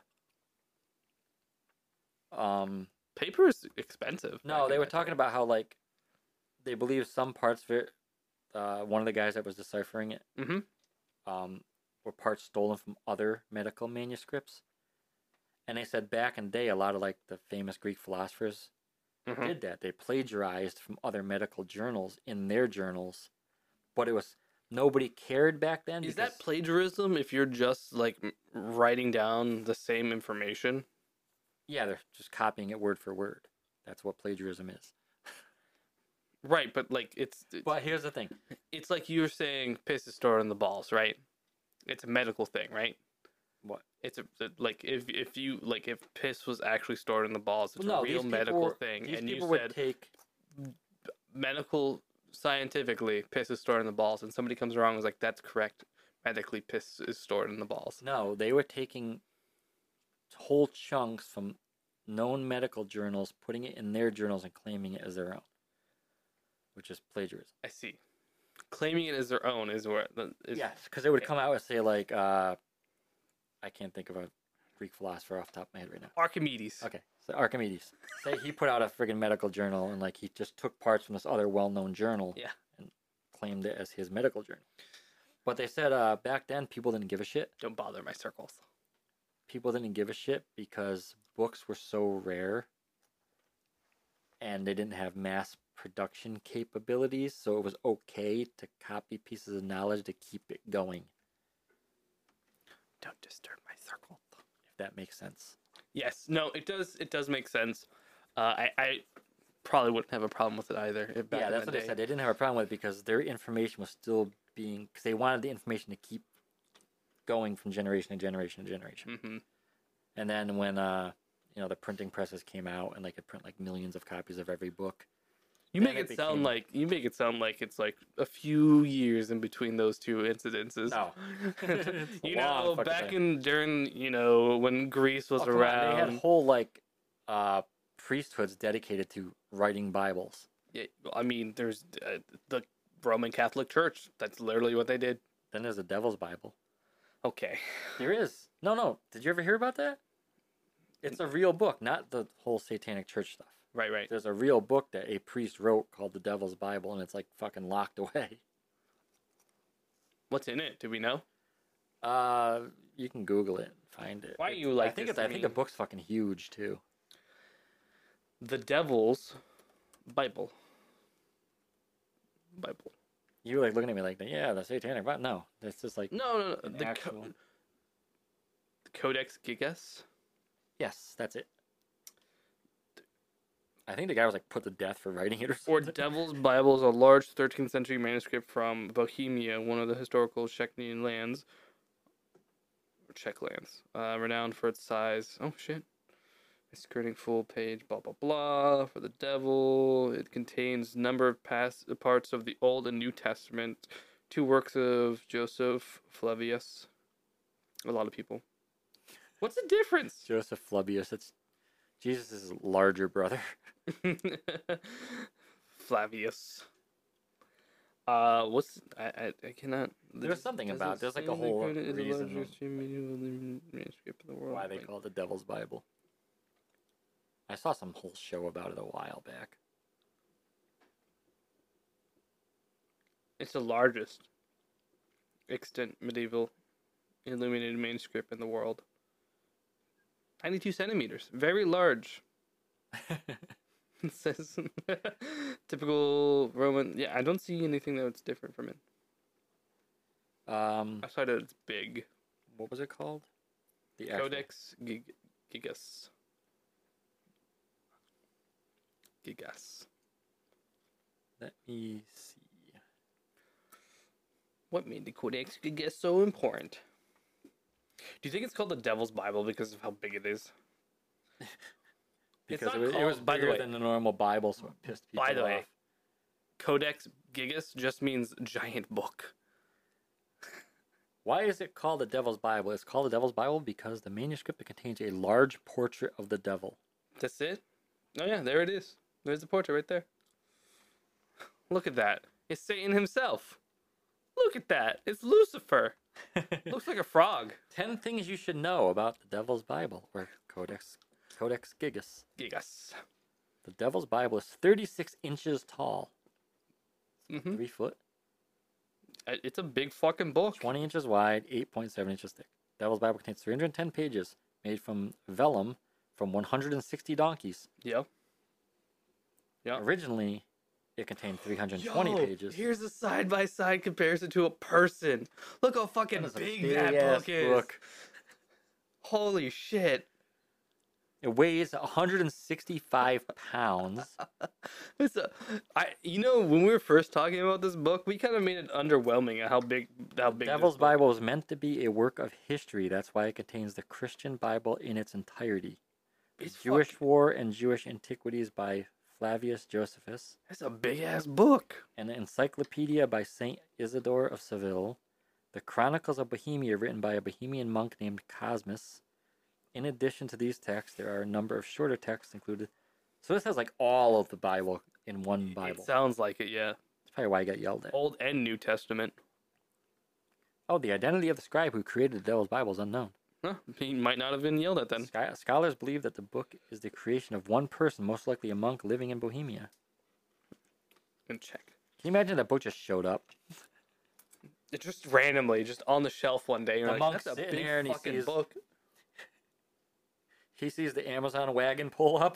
S2: Paper is expensive.
S1: no, they were talking about how like they believe some parts of it. One of the guys that was deciphering it, were parts stolen from other medical manuscripts, and they said back in the day, a lot of like the famous Greek philosophers did that. They plagiarized from other medical journals in their journals, but it was nobody cared back then.
S2: Is that plagiarism if you're just like writing down the same information?
S1: Yeah, they're just copying it word for word. That's what plagiarism is.
S2: Right, but like it's
S1: But here's the thing.
S2: it's like you're saying piss is stored in the balls, right? It's a medical thing, right?
S1: What?
S2: It's like if piss was actually stored in the balls, it's a real
S1: these
S2: medical
S1: people-
S2: thing.
S1: These
S2: And you
S1: people would
S2: said
S1: take.
S2: medical scientifically piss is stored in the balls, and somebody comes along and is like, that's correct. Medically, piss is stored in the balls.
S1: No, they were taking whole chunks from known medical journals, putting it in their journals, and claiming it as their own, which is plagiarism.
S2: I see. Claiming it as their own is where
S1: Yes, because they would come out and say like, I can't think of a Greek philosopher off the top of my head right now.
S2: Archimedes.
S1: Okay, so Archimedes. Say he put out a friggin' medical journal, and like he just took parts from this other well-known journal,
S2: Yeah.
S1: and claimed it as his medical journal. But they said back then people didn't give a shit.
S2: Don't bother my circles.
S1: People didn't give a shit because books were so rare, and they didn't have mass production capabilities, so it was okay to copy pieces of knowledge to keep it going.
S2: Don't disturb my circle.
S1: If that makes sense.
S2: Yes. No, it does. It does make sense. I probably wouldn't have a problem with it either. If back
S1: Yeah,
S2: in
S1: that's
S2: the
S1: what they
S2: day.
S1: said. They didn't have a problem with it because their information was still being, because they wanted the information to keep going from generation to generation to generation.
S2: Mm-hmm.
S1: And then when the printing presses came out and they could print like millions of copies of every book.
S2: You
S1: then
S2: make it
S1: became-
S2: sound like it's like a few years in between those two incidences.
S1: No. It's a
S2: You
S1: long
S2: know,
S1: fucking
S2: back
S1: time.
S2: during when Greece was
S1: Oh, come on,
S2: around.
S1: they had whole like priesthoods dedicated to writing Bibles.
S2: Yeah, I mean, there's the Roman Catholic Church. That's literally what they did.
S1: Then there's the Devil's Bible.
S2: Okay.
S1: There is. No. Did you ever hear about that? It's a real book, not the whole satanic church stuff.
S2: Right.
S1: There's a real book that a priest wrote called the Devil's Bible, and it's like fucking locked away.
S2: What's in it? Do we know?
S1: You can Google it and find it.
S2: Why are you
S1: I
S2: like
S1: think
S2: this
S1: I
S2: to
S1: think
S2: me?
S1: the book's fucking huge too.
S2: The Devil's Bible. Bible.
S1: You were like looking at me like, yeah, the satanic Bible. No, it's just like
S2: No.
S1: an
S2: The
S1: actual.
S2: Codex Gigas.
S1: Yes, that's it. I think the guy was like put to death for writing it or
S2: Or
S1: something.
S2: Devil's Bible is a large 13th century manuscript from Bohemia, one of the historical Czechnian lands. Or Czech lands. Renowned for its size. Oh, shit. It's skirting full page, blah, blah, blah. For the devil. It contains a number of parts of the Old and New Testament. 2 works of Joseph Flavius. A lot of people. What's the difference?
S1: Joseph Flavius. It's Jesus' larger brother.
S2: Flavius. What's I cannot.
S1: There's something about it. There's like a whole reason
S2: manuscript in the world.
S1: why they call it the Devil's Bible. I saw some whole show about it a while back.
S2: It's the largest extant medieval illuminated manuscript in the world. 92 centimeters, very large. It says typical Roman. Yeah, I don't see anything that's different from it.
S1: Um,
S2: I saw that it's big.
S1: what was it called? The actual-
S2: Codex Gigas. Gigas.
S1: Let me see.
S2: What made the Codex Gigas so important? Do you think it's called the Devil's Bible because of how big it is?
S1: Because
S2: not
S1: it was
S2: called- by the
S1: bigger
S2: way-
S1: than the normal Bible, so it pissed people
S2: By the
S1: off.
S2: way, Codex Gigas just means giant book.
S1: Why is it called the Devil's Bible? It's called the Devil's Bible because the manuscript contains a large portrait of the devil.
S2: That's it? Oh yeah, there it is. There's the portrait right there. Look at that. It's Satan himself. Look at that. It's Lucifer. Looks like a frog.
S1: 10 things you should know about the Devil's Bible, or Codex Gigas.
S2: Gigas.
S1: The Devil's Bible is 36 inches tall.
S2: Mm-hmm.
S1: 3 foot,
S2: It's a big fucking book.
S1: 20 inches wide, 8.7 inches thick. Devil's Bible contains 310 pages, made from vellum from 160 donkeys.
S2: Yep. Yep.
S1: Originally, it contained 320 pages.
S2: Here's a side-by-side comparison to a person. Look how fucking
S1: That is a
S2: big that
S1: big-ass
S2: book is.
S1: book.
S2: Holy shit.
S1: It weighs 165 pounds.
S2: It's when we were first talking about this book, we kind of made it underwhelming at how big
S1: Devil's
S2: this book-
S1: Bible was meant to be a work of history. That's why it contains the Christian Bible in its entirety. The
S2: It's
S1: Jewish
S2: fucking-
S1: War and Jewish Antiquities by Flavius Josephus,
S2: It's a big ass book.
S1: and the Encyclopedia by Saint Isidore of Seville, the Chronicles of Bohemia written by a Bohemian monk named Cosmas. In addition to these texts, there are a number of shorter texts included. So this has like all of the Bible in one Bible.
S2: It sounds like it, yeah.
S1: That's probably why I got yelled at.
S2: Old and New Testament.
S1: Oh, the identity of the scribe who created the Devil's Bible is unknown.
S2: Huh, he might not have been yelled at then.
S1: Scholars believe that the book is the creation of one person, most likely a monk living in Bohemia.
S2: And check.
S1: Can you imagine that book just showed up?
S2: It just randomly, just on the shelf one day. You're
S1: The
S2: like,
S1: monk's
S2: that's a
S1: sitting
S2: big
S1: there and he
S2: fucking
S1: sees-
S2: book.
S1: He sees the Amazon wagon pull up.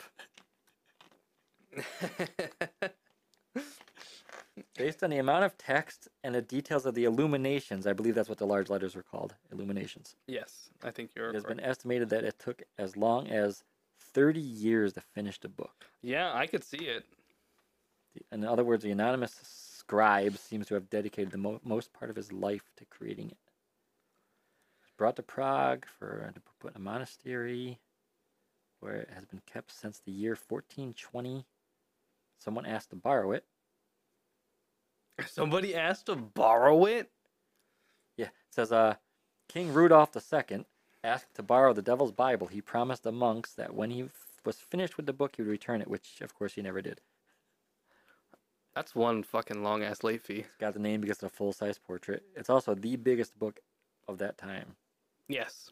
S1: Based on the amount of text and the details of the illuminations, I believe that's what the large letters were called, illuminations.
S2: Yes, I think you're
S1: It has
S2: correct.
S1: been estimated that it took as long as 30 years to finish the book.
S2: Yeah, I could see it.
S1: In other words, the anonymous scribe seems to have dedicated the most part of his life to creating it. It was brought to Prague to put in a monastery, where it has been kept since the year 1420. Someone asked to borrow it.
S2: Somebody asked to borrow it?
S1: Yeah, it says, King Rudolph II asked to borrow the Devil's Bible. He promised the monks that when he was finished with the book, he would return it, which, of course, he never did.
S2: That's one fucking long ass late fee.
S1: It's got the name because it's a full-size portrait. It's also the biggest book of that time.
S2: Yes.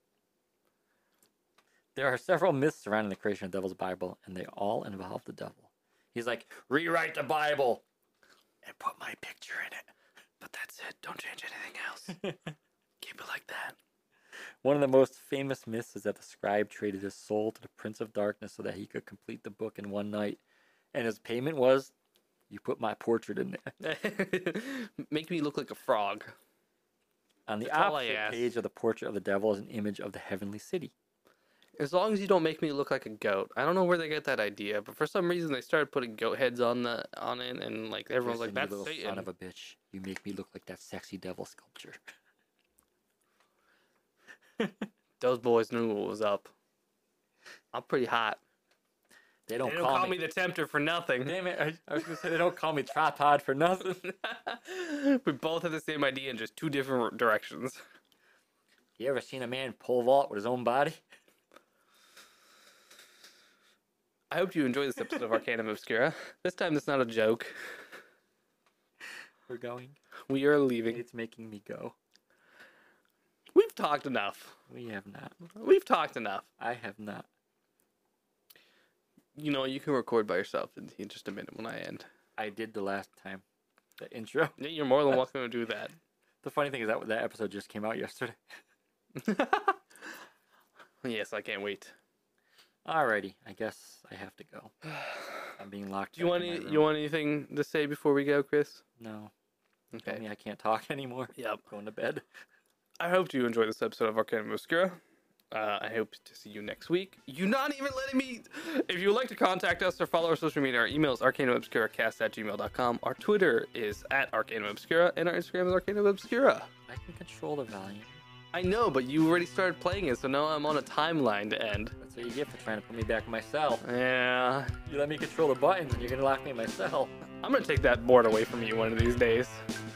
S1: There are several myths surrounding the creation of the Devil's Bible, and they all involve the devil. He's like, rewrite the Bible and put my picture in it.
S2: But that's it. Don't change anything else. Keep it like that.
S1: One of the most famous myths is that the scribe traded his soul to the Prince of Darkness so that he could complete the book in one night. And his payment was, you put my portrait in there.
S2: Make me look like a frog.
S1: On the
S2: That's all I
S1: opposite
S2: ask.
S1: page of the portrait of the devil is an image of the heavenly city.
S2: As long as you don't make me look like a goat. I don't know where they get that idea, but for some reason they started putting goat heads on it, and like everyone's like,
S1: Listen,
S2: "That's
S1: you little
S2: Satan."
S1: son of a bitch. You make me look like that sexy devil sculpture.
S2: Those boys knew what was up. I'm pretty hot.
S1: They
S2: They
S1: don't,
S2: don't call me the tempter for nothing.
S1: Damn it! I was gonna say they don't call me tripod for nothing.
S2: We both have the same idea in just two different directions.
S1: You ever seen a man pole vault with his own body?
S2: I hope you enjoy this episode of Arcanum Obscura. This time it's not a joke.
S1: We're going.
S2: We are leaving.
S1: It's making me go.
S2: We've talked enough.
S1: We have not.
S2: We've talked enough.
S1: I have not.
S2: You know, you can record by yourself in just a minute when I end.
S1: I did the last time. The intro.
S2: Yeah, you're more than welcome to do that.
S1: The funny thing is that episode just came out yesterday.
S2: Yes, I can't wait.
S1: Alrighty, I guess I have to go. I'm being locked.
S2: Do you want
S1: back in my
S2: you
S1: room.
S2: want anything to say before we go, Chris?
S1: No.
S2: Okay.
S1: Tell me I can't talk anymore.
S2: Yep.
S1: Going to bed.
S2: I hope you enjoyed this episode of Arcanum Obscura. I hope to see you next week. You're not even letting me... If you would like to contact us or follow our social media, our email is arcanumobscuracast@gmail.com. Our Twitter is @arcanumobscura, and our Instagram is arcanumobscura.
S1: I can control the volume.
S2: I know, but you already started playing it, so now I'm on a timeline to end.
S1: That's what you get for trying to put me back in my cell.
S2: Yeah.
S1: You let me control the buttons and you're going to lock me in my cell.
S2: I'm going to take that board away from you one of these days.